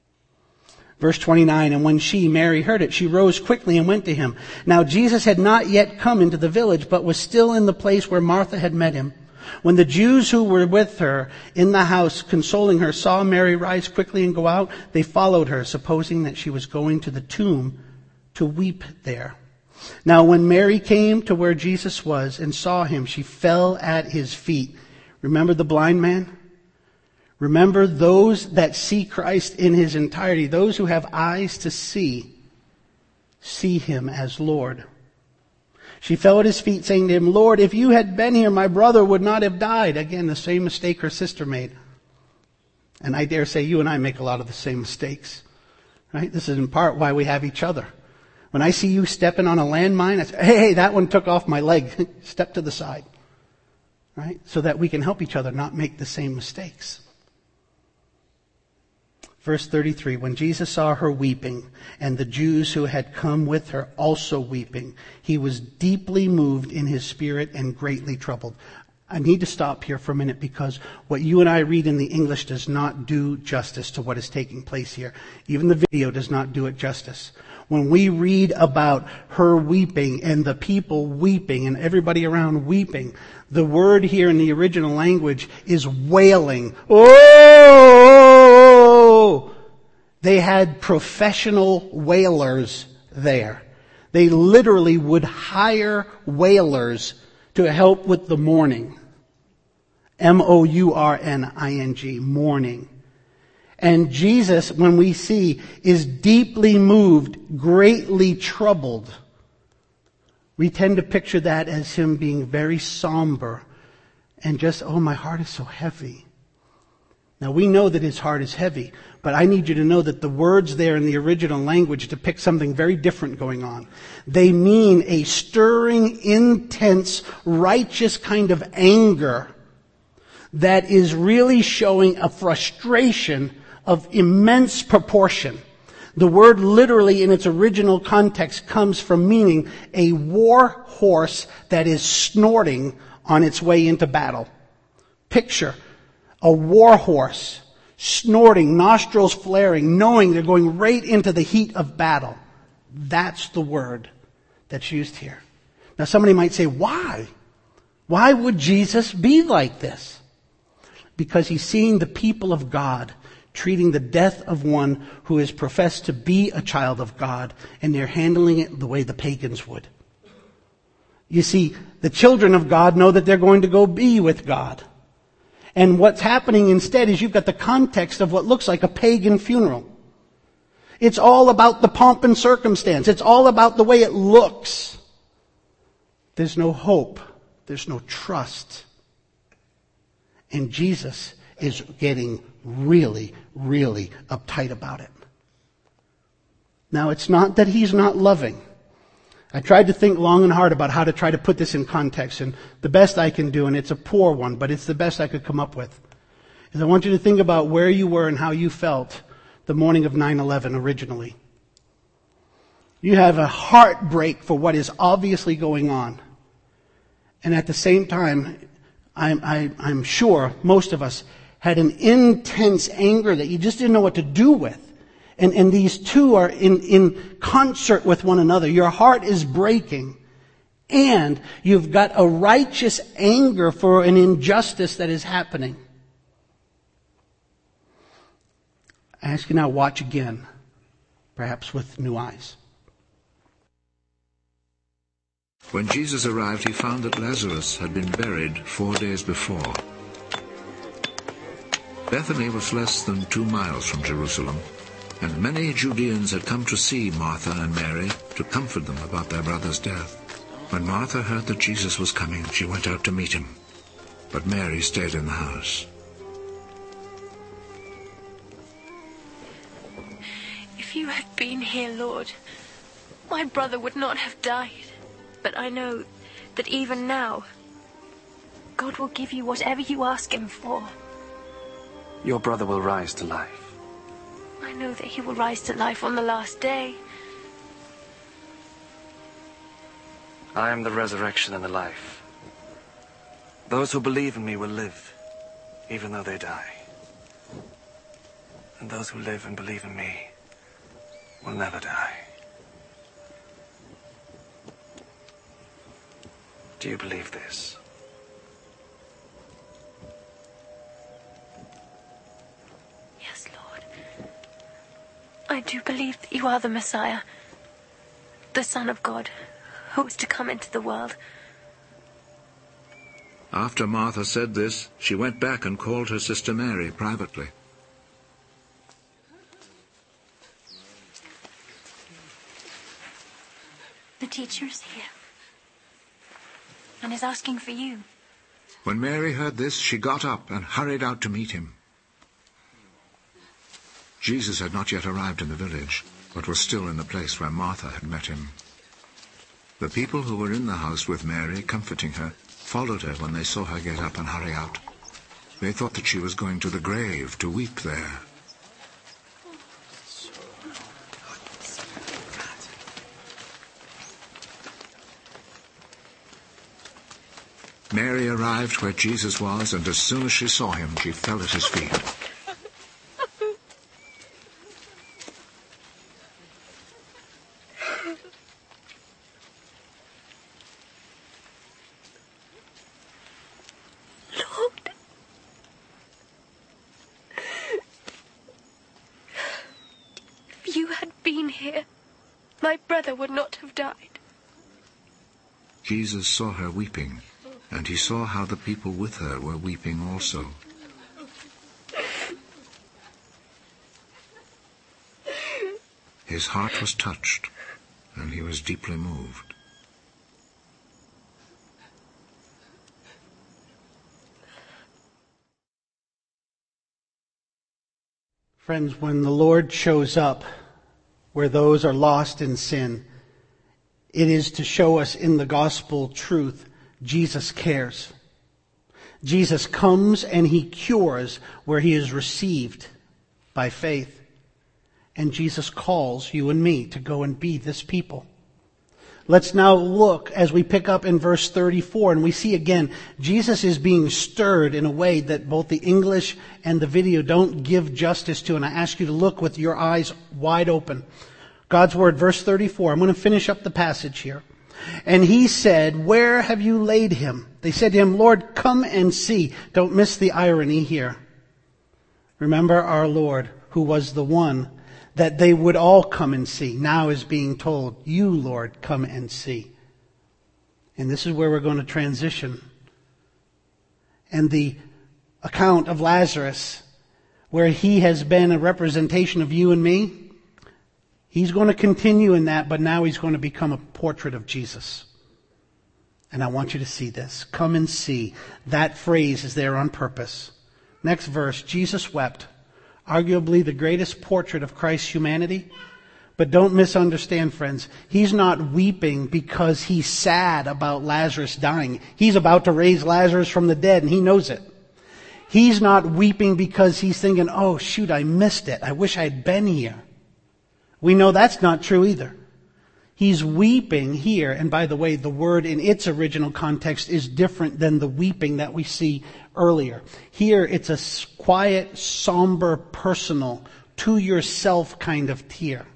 Verse twenty-nine, and when she, Mary, heard it, she rose quickly and went to Him. Now Jesus had not yet come into the village, but was still in the place where Martha had met Him. When the Jews who were with her in the house, consoling her, saw Mary rise quickly and go out, they followed her, supposing that she was going to the tomb to weep there. Now when Mary came to where Jesus was and saw Him, she fell at His feet. Remember the blind man? Remember those that see Christ in His entirety. Those who have eyes to see, see Him as Lord. She fell at His feet, saying to Him, "Lord, if you had been here, my brother would not have died." Again, the same mistake her sister made. And I dare say you and I make a lot of the same mistakes. Right? This is in part why we have each other. When I see you stepping on a landmine, I say, hey, hey, that one took off my leg. Step to the side. Right? So that we can help each other not make the same mistakes. Verse thirty-three, when Jesus saw her weeping, and the Jews who had come with her also weeping, He was deeply moved in His spirit and greatly troubled. I need to stop here for a minute because what you and I read in the English does not do justice to what is taking place here. Even the video does not do it justice. When we read about her weeping and the people weeping and everybody around weeping, the word here in the original language is wailing. Oh! They had professional wailers there. They literally would hire wailers to help with the mourning. M O U R N I N G, mourning. And Jesus, when we see, is deeply moved, greatly troubled We tend to picture that as him being very somber and just, oh, my heart is so heavy. Now, we know that his heart is heavy, but I need you to know that the words there in the original language depict something very different going on. They mean a stirring, intense, righteous kind of anger that is really showing a frustration of immense proportion. The word literally in its original context comes from meaning a war horse that is snorting on its way into battle. Picture a war horse snorting, nostrils flaring, knowing they're going right into the heat of battle. That's the word that's used here. Now somebody might say, why? Why would Jesus be like this? Because he's seeing the people of God treating the death of one who is professed to be a child of God, and they're handling it the way the pagans would. You see, the children of God know that they're going to go be with God. And what's happening instead is you've got the context of what looks like a pagan funeral. It's all about the pomp and circumstance. It's all about the way it looks. There's no hope. There's no trust. And Jesus is getting really, really uptight about it. Now, it's not that he's not loving. I tried to think long and hard about how to try to put this in context, and the best I can do, and it's a poor one, but it's the best I could come up with, is I want you to think about where you were and how you felt the morning of nine eleven originally. You have a heartbreak for what is obviously going on. And at the same time, I'm, I, I'm sure most of us had an intense anger that you just didn't know what to do with. And, and these two are in, in concert with one another. Your heart is breaking. And you've got a righteous anger for an injustice that is happening. I ask you now, watch again. Perhaps with new eyes. When Jesus arrived, he found that Lazarus had been buried four days before. Bethany was less than two miles from Jerusalem, and many Judeans had come to see Martha and Mary to comfort them about their brother's death. When Martha heard that Jesus was coming, she went out to meet him, but Mary stayed in the house. If you had been here, Lord, my brother would not have died. But I know that even now, God will give you whatever you ask him for. Your brother will rise to life. I know that he will rise to life on the last day. I am the resurrection and the life. Those who believe in me will live, even though they die. And those who live and believe in me will never die. Do you believe this? Yes, Lord. I do believe that you are the Messiah, the Son of God, who is to come into the world. After Martha said this, she went back and called her sister Mary privately. The teacher is here and is asking for you. When Mary heard this, she got up and hurried out to meet him. Jesus had not yet arrived in the village, but was still in the place where Martha had met him. The people who were in the house with Mary, comforting her, followed her when they saw her get up and hurry out. They thought that she was going to the grave to weep there. Mary arrived where Jesus was, and as soon as she saw him, she fell at his feet. Lord, if you had been here, my brother would not have died. Jesus saw her weeping, and he saw how the people with her were weeping also. His heart was touched, and he was deeply moved. Friends, when the Lord shows up where those are lost in sin, it is to show us in the gospel truth, Jesus cares. Jesus comes and he cures where he is received by faith. And Jesus calls you and me to go and be this people. Let's now look as we pick up in verse thirty-four, and we see again, Jesus is being stirred in a way that both the English and the video don't give justice to, and I ask you to look with your eyes wide open. God's word, verse thirty-four. I'm going to finish up the passage here. And he said, "Where have you laid him?" They said to him, "Lord, come and see." Don't miss the irony here. Remember our Lord, who was the one that they would all come and see, now is being told, "You, Lord, come and see." And this is where we're going to transition. And the account of Lazarus, where he has been a representation of you and me, he's going to continue in that, but now he's going to become a portrait of Jesus. And I want you to see this. Come and see. That phrase is there on purpose. Next verse, Jesus wept. Arguably the greatest portrait of Christ's humanity. But don't misunderstand, friends. He's not weeping because he's sad about Lazarus dying. He's about to raise Lazarus from the dead, and he knows it. He's not weeping because he's thinking, "Oh, shoot, I missed it. I wish I had been here." We know that's not true either. He's weeping here, and by the way, the word in its original context is different than the weeping that we see earlier. Here, it's a quiet, somber, personal, to yourself kind of tear.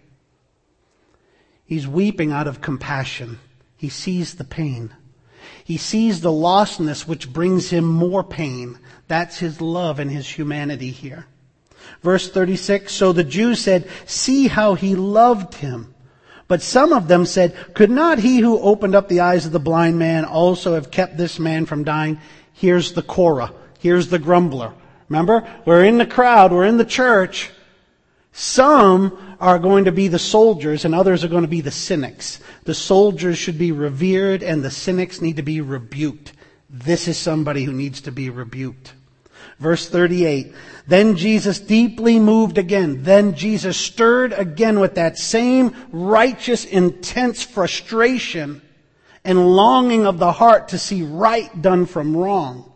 He's weeping out of compassion. He sees the pain. He sees the lostness which brings him more pain. That's his love and his humanity here. Verse thirty-six, so the Jews said, "See how he loved him." But some of them said, "Could not he who opened up the eyes of the blind man also have kept this man from dying?" Here's the Korah. Here's the grumbler. Remember, we're in the crowd, we're in the church. Some are going to be the soldiers and others are going to be the cynics. The soldiers should be revered and the cynics need to be rebuked. This is somebody who needs to be rebuked. Verse thirty-eight, then Jesus deeply moved again. Then Jesus stirred again with that same righteous, intense frustration and longing of the heart to see right done from wrong.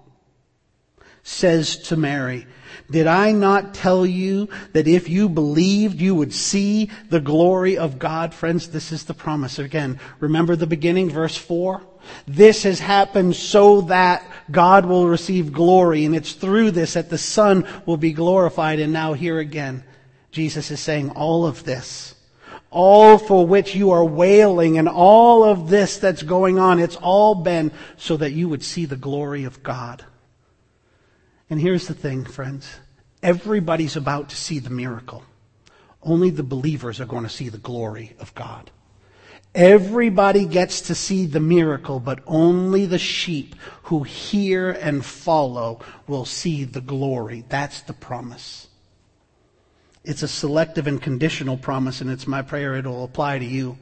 Says to Mary, "Did I not tell you that if you believed, you would see the glory of God?" Friends, this is the promise. Again, remember the beginning, verse four? This has happened so that God will receive glory, and it's through this that the Son will be glorified. And now here again, Jesus is saying all of this, all for which you are wailing, and all of this that's going on, it's all been so that you would see the glory of God. And here's the thing, friends. Everybody's about to see the miracle. Only the believers are going to see the glory of God. Everybody gets to see the miracle, but only the sheep who hear and follow will see the glory. That's the promise. It's a selective and conditional promise, and it's my prayer it will apply to you.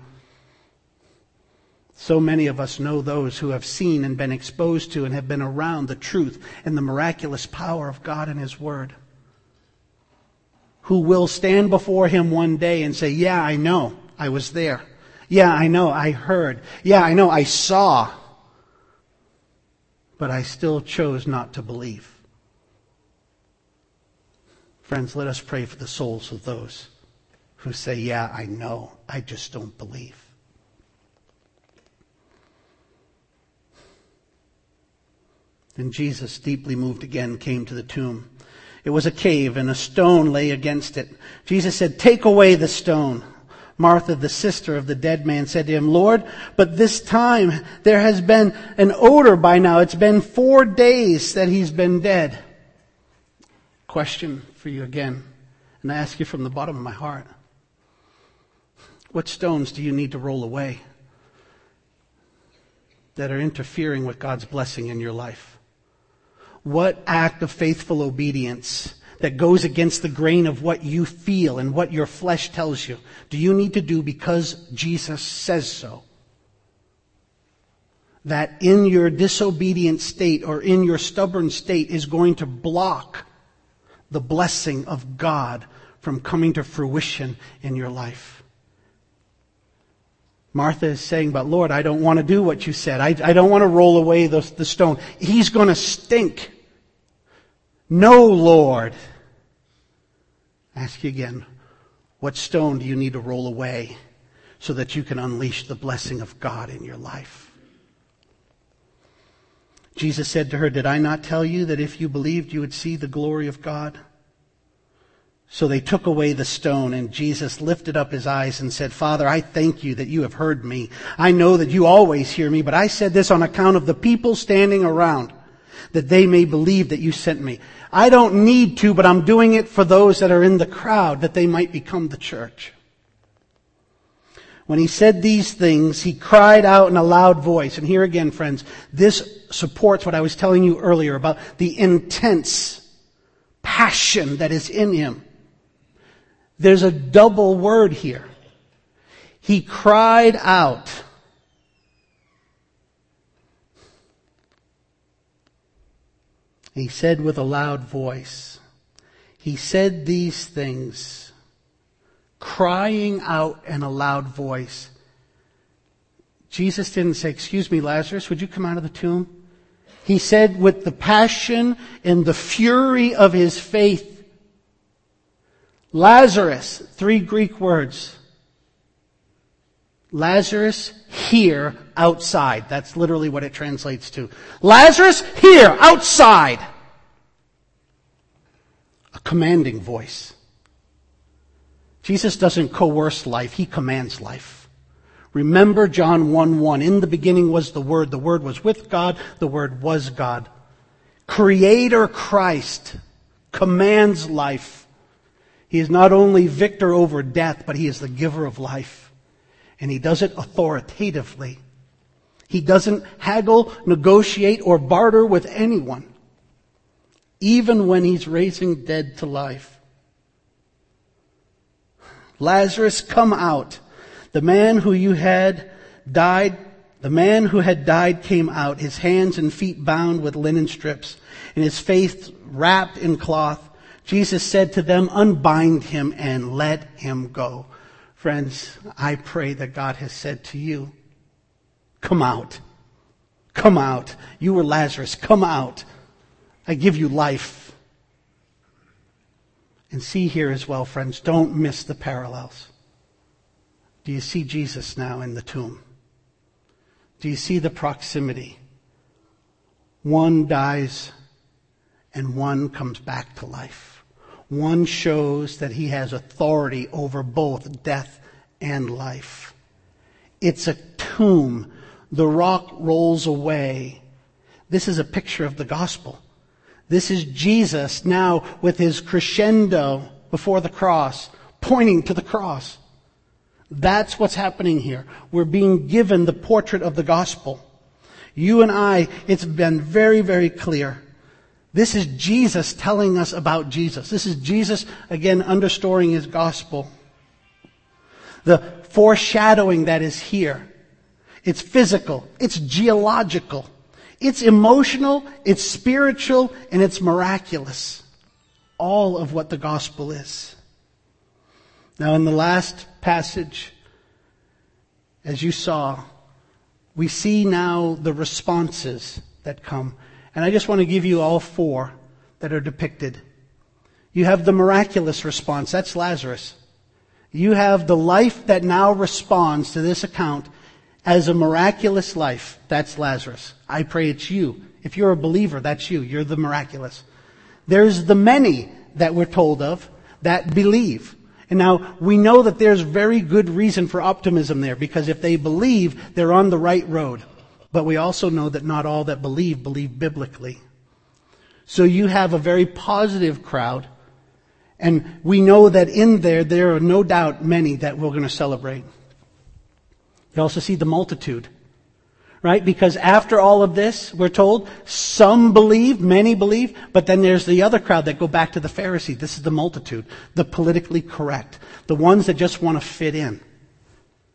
So many of us know those who have seen and been exposed to and have been around the truth and the miraculous power of God and His Word, who will stand before Him one day and say, "Yeah, I know, I was there. Yeah, I know, I heard. Yeah, I know, I saw. But I still chose not to believe." Friends, let us pray for the souls of those who say, "Yeah, I know, I just don't believe." Then Jesus, deeply moved again, came to the tomb. It was a cave, and a stone lay against it. Jesus said, "Take away the stone." Martha, the sister of the dead man, said to him, "Lord, but this time there has been an odor by now. It's been four days that he's been dead." Question for you again, and I ask you from the bottom of my heart. What stones do you need to roll away that are interfering with God's blessing in your life? What act of faithful obedience that goes against the grain of what you feel and what your flesh tells you do you need to do because Jesus says so? That in your disobedient state or in your stubborn state is going to block the blessing of God from coming to fruition in your life. Martha is saying, but Lord, I don't want to do what you said. I, I don't want to roll away the, the stone. He's going to stink. No, Lord. I ask you again, what stone do you need to roll away so that you can unleash the blessing of God in your life? Jesus said to her, did I not tell you that if you believed you would see the glory of God? So they took away the stone, and Jesus lifted up his eyes and said, Father, I thank you that you have heard me. I know that you always hear me, but I said this on account of the people standing around, that they may believe that you sent me. I don't need to, but I'm doing it for those that are in the crowd, that they might become the church. When he said these things, he cried out in a loud voice. And here again, friends, this supports what I was telling you earlier about the intense passion that is in him. There's a double word here. He cried out. He said with a loud voice. He said these things, crying out in a loud voice. Jesus didn't say, excuse me, Lazarus, would you come out of the tomb? He said with the passion and the fury of his faith, Lazarus, three Greek words. Lazarus, here, outside. That's literally what it translates to. Lazarus, here, outside. A commanding voice. Jesus doesn't coerce life, he commands life. Remember John one one. In the beginning was the Word. The Word was with God. The Word was God. Creator Christ commands life. He is not only victor over death, but he is the giver of life. And he does it authoritatively. He doesn't haggle, negotiate, or barter with anyone. Even when he's raising dead to life. Lazarus, come out. The man who you had died, the man who had died came out, his hands and feet bound with linen strips, and his face wrapped in cloth. Jesus said to them, unbind him and let him go. Friends, I pray that God has said to you, come out. Come out. You were Lazarus. Come out. I give you life. And see here as well, friends, don't miss the parallels. Do you see Jesus now in the tomb? Do you see the proximity? One dies and one comes back to life. One shows that he has authority over both death and life. It's a tomb. The rock rolls away. This is a picture of the gospel. This is Jesus now with his crescendo before the cross, pointing to the cross. That's what's happening here. We're being given the portrait of the gospel. You and I, it's been very, very clear. This is Jesus telling us about Jesus. This is Jesus, again, underscoring his gospel. The foreshadowing that is here. It's physical. It's geological. It's emotional. It's spiritual. And it's miraculous. All of what the gospel is. Now, in the last passage, as you saw, we see now the responses that come. And I just want to give you all four that are depicted. You have the miraculous response. That's Lazarus. You have the life that now responds to this account as a miraculous life. That's Lazarus. I pray it's you. If you're a believer, that's you. You're the miraculous. There's the many that we're told of that believe. And now we know that there's very good reason for optimism there, because if they believe, they're on the right road. But we also know that not all that believe, believe biblically. So you have a very positive crowd. And we know that in there, there are no doubt many that we're going to celebrate. You also see the multitude. Right? Because after all of this, we're told, some believe, many believe, but then there's the other crowd that go back to the Pharisee. This is the multitude. The politically correct. The ones that just want to fit in.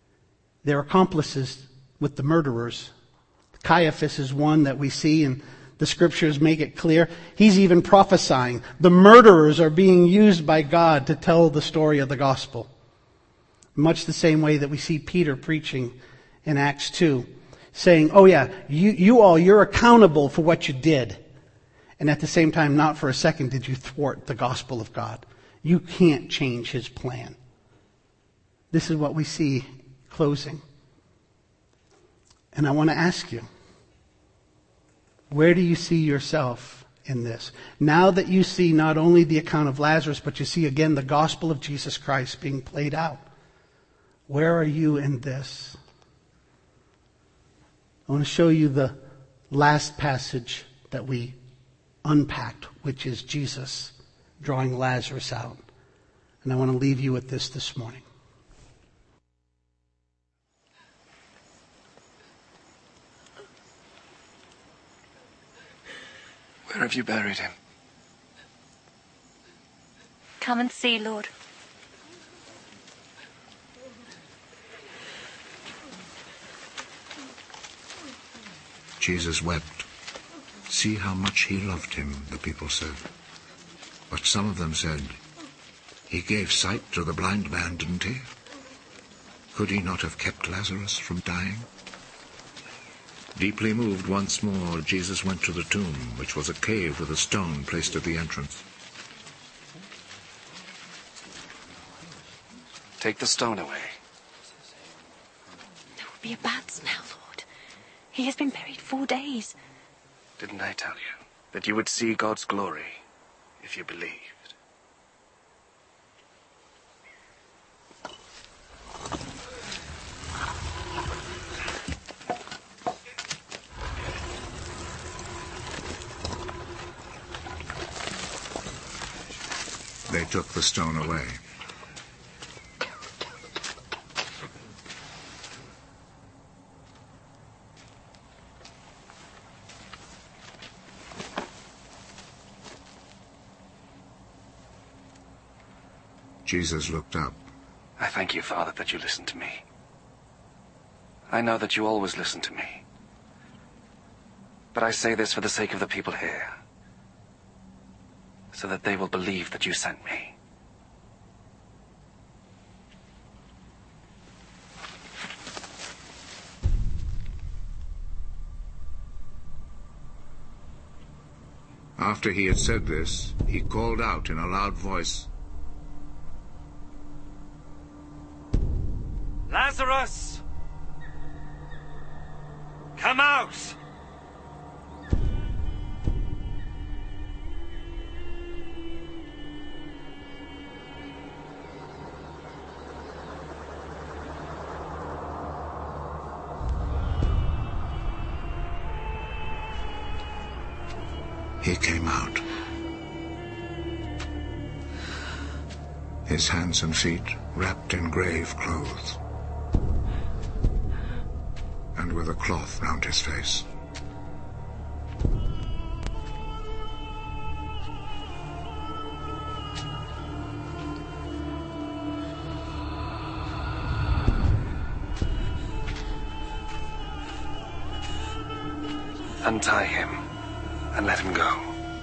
They're accomplices with the murderers. Caiaphas is one that we see, and The scriptures make it clear. He's even prophesying. The murderers are being used by God to tell the story of the gospel. Much the same way that we see Peter preaching in Acts two, saying, oh yeah, you, you all, you're accountable for what you did. And at the same time, not for a second did you thwart the gospel of God. You can't change his plan. This is what we see closing. And I want to ask you, where do you see yourself in this? Now that you see not only the account of Lazarus, but you see again the gospel of Jesus Christ being played out, where are you in this? I want to show you the last passage that we unpacked, which is Jesus drawing Lazarus out. And I want to leave you with this this morning. Where have you buried him? Come and see, Lord. Jesus wept. See how much he loved him, the people said. But some of them said, he gave sight to the blind man, didn't he? Could he not have kept Lazarus from dying? Deeply moved once more, Jesus went to the tomb, which was a cave with a stone placed at the entrance. Take the stone away. There will be a bad smell, Lord. He has been buried four days. Didn't I tell you that you would see God's glory if you believed? They took the stone away. Jesus looked up. I thank you, Father, that you listened to me. I know that you always listen to me. But I say this for the sake of the people here, so that they will believe that you sent me. After he had said this, he called out in a loud voice, Lazarus! Come out! He came out. His hands and feet wrapped in grave clothes, and with a cloth round his face. Untie him and let him go.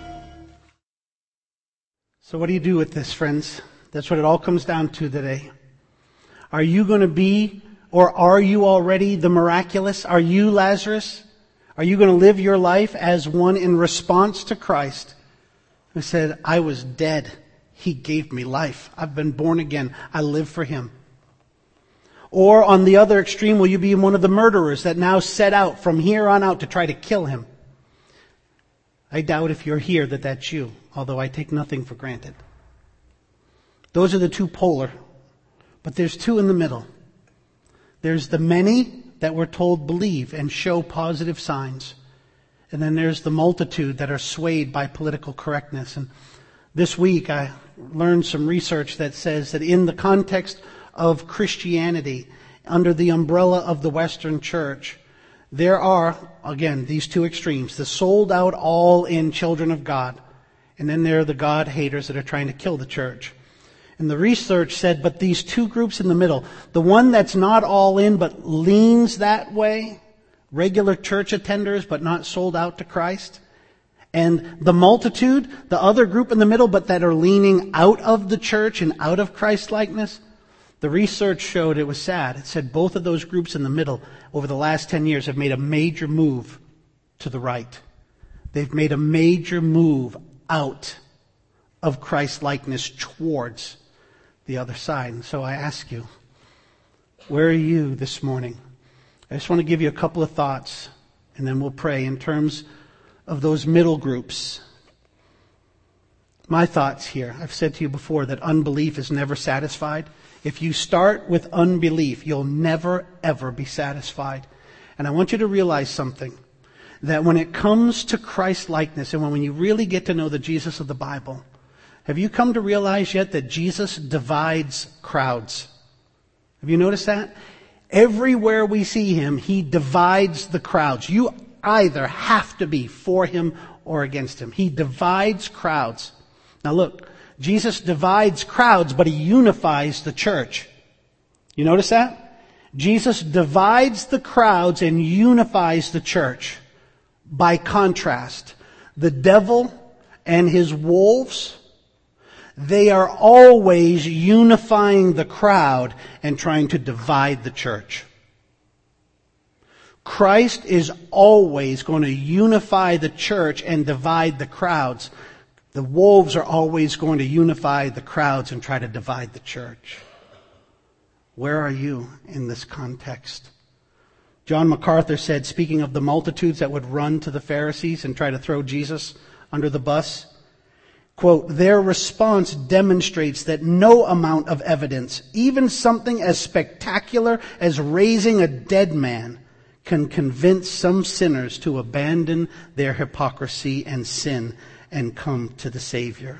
So what do you do with this, friends? That's what it all comes down to today. Are you going to be, or are you already the miraculous? Are you Lazarus? Are you going to live your life as one in response to Christ who said, I was dead. He gave me life. I've been born again. I live for Him. Or on the other extreme, will you be one of the murderers that now set out from here on out to try to kill Him? I doubt if you're here that that's you, although I take nothing for granted. Those are the two polar, but there's two in the middle. There's the many that we're told believe and show positive signs. And then there's the multitude that are swayed by political correctness. And this week I learned some research that says that in the context of Christianity, under the umbrella of the Western Church, there are, again, these two extremes, the sold out all in children of God, and then there are the God haters that are trying to kill the church. And the research said, but these two groups in the middle, the one that's not all in but leans that way, regular church attenders but not sold out to Christ, And the multitude, the other group in the middle, but that are leaning out of the church and out of Christ-likeness, the research showed it was sad. It said both of those groups in the middle over the last ten years have made a major move to the right. They've made a major move out of Christ-likeness towards the other side. And so I ask you, where are you this morning? I just want to give you a couple of thoughts, and then we'll pray in terms of those middle groups. My thoughts here, I've said to you before that unbelief is never satisfied. If you start with unbelief, you'll never, ever be satisfied. And I want you to realize something, that when it comes to Christ-likeness, and when you really get to know the Jesus of the Bible, have you come to realize yet that Jesus divides crowds? Have you noticed that? Everywhere we see him, he divides the crowds. You either have to be for him or against him. He divides crowds. Now look, Jesus divides crowds, but he unifies the church. You notice that? Jesus divides the crowds and unifies the church. By contrast, the devil and his wolves, they are always unifying the crowd and trying to divide the church. Christ is always going to unify the church and divide the crowds. The wolves are always going to unify the crowds and try to divide the church. Where are you in this context? John MacArthur said, speaking of the multitudes that would run to the Pharisees and try to throw Jesus under the bus, quote, their response demonstrates that no amount of evidence, even something as spectacular as raising a dead man, can convince some sinners to abandon their hypocrisy and sin and come to the Savior.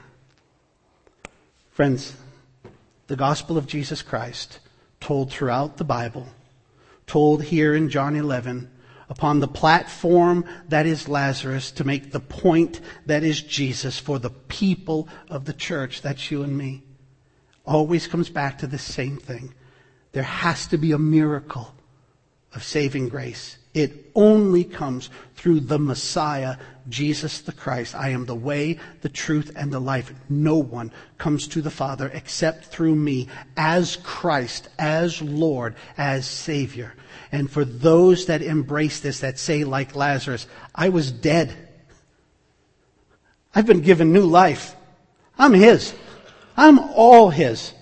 Friends, the gospel of Jesus Christ, told throughout the Bible, told here in John eleven, upon the platform that is Lazarus, to make the point that is Jesus for the people of the church, that's you and me, always comes back to the same thing. There has to be a miracle of saving grace. It only comes through the Messiah, Jesus the Christ. I am the way, the truth, and the life. No one comes to the Father except through me, as Christ, as Lord, as Savior. And for those that embrace this, that say like Lazarus, I was dead. I've been given new life. I'm His. I'm all His.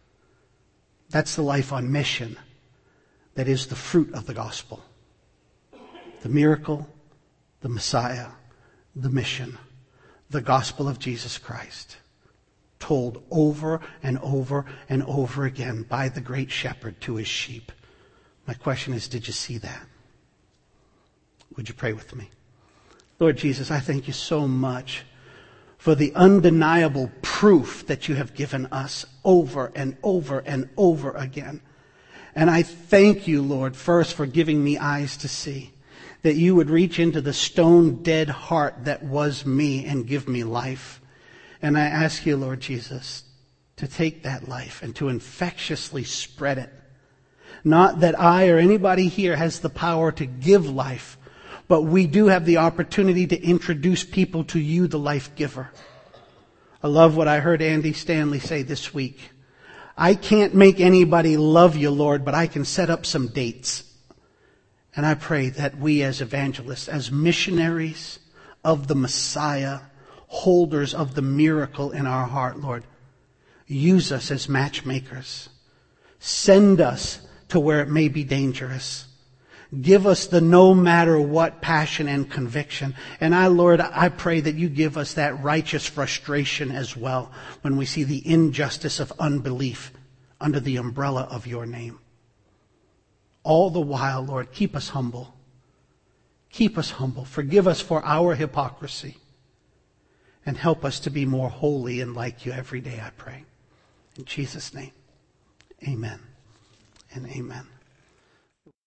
That's the life on mission. That is the fruit of the gospel. The miracle, the Messiah, the mission, the gospel of Jesus Christ, told over and over and over again by the great shepherd to his sheep. My question is, did you see that? Would you pray with me? Lord Jesus, I thank you so much for the undeniable proof that you have given us over and over and over again. And I thank you, Lord, first for giving me eyes to see, that you would reach into the stone-dead heart that was me and give me life. And I ask you, Lord Jesus, to take that life and to infectiously spread it. Not that I or anybody here has the power to give life, but we do have the opportunity to introduce people to you, the life giver. I love what I heard Andy Stanley say this week. I can't make anybody love you, Lord, but I can set up some dates. And I pray that we as evangelists, as missionaries of the Messiah, holders of the miracle in our heart, Lord, use us as matchmakers. Send us to where it may be dangerous. Give us the no matter what passion and conviction. And I, Lord, I pray that you give us that righteous frustration as well when we see the injustice of unbelief under the umbrella of your name. All the while, Lord, keep us humble. Keep us humble. Forgive us for our hypocrisy. And help us to be more holy and like you every day, I pray. In Jesus' name, amen and amen.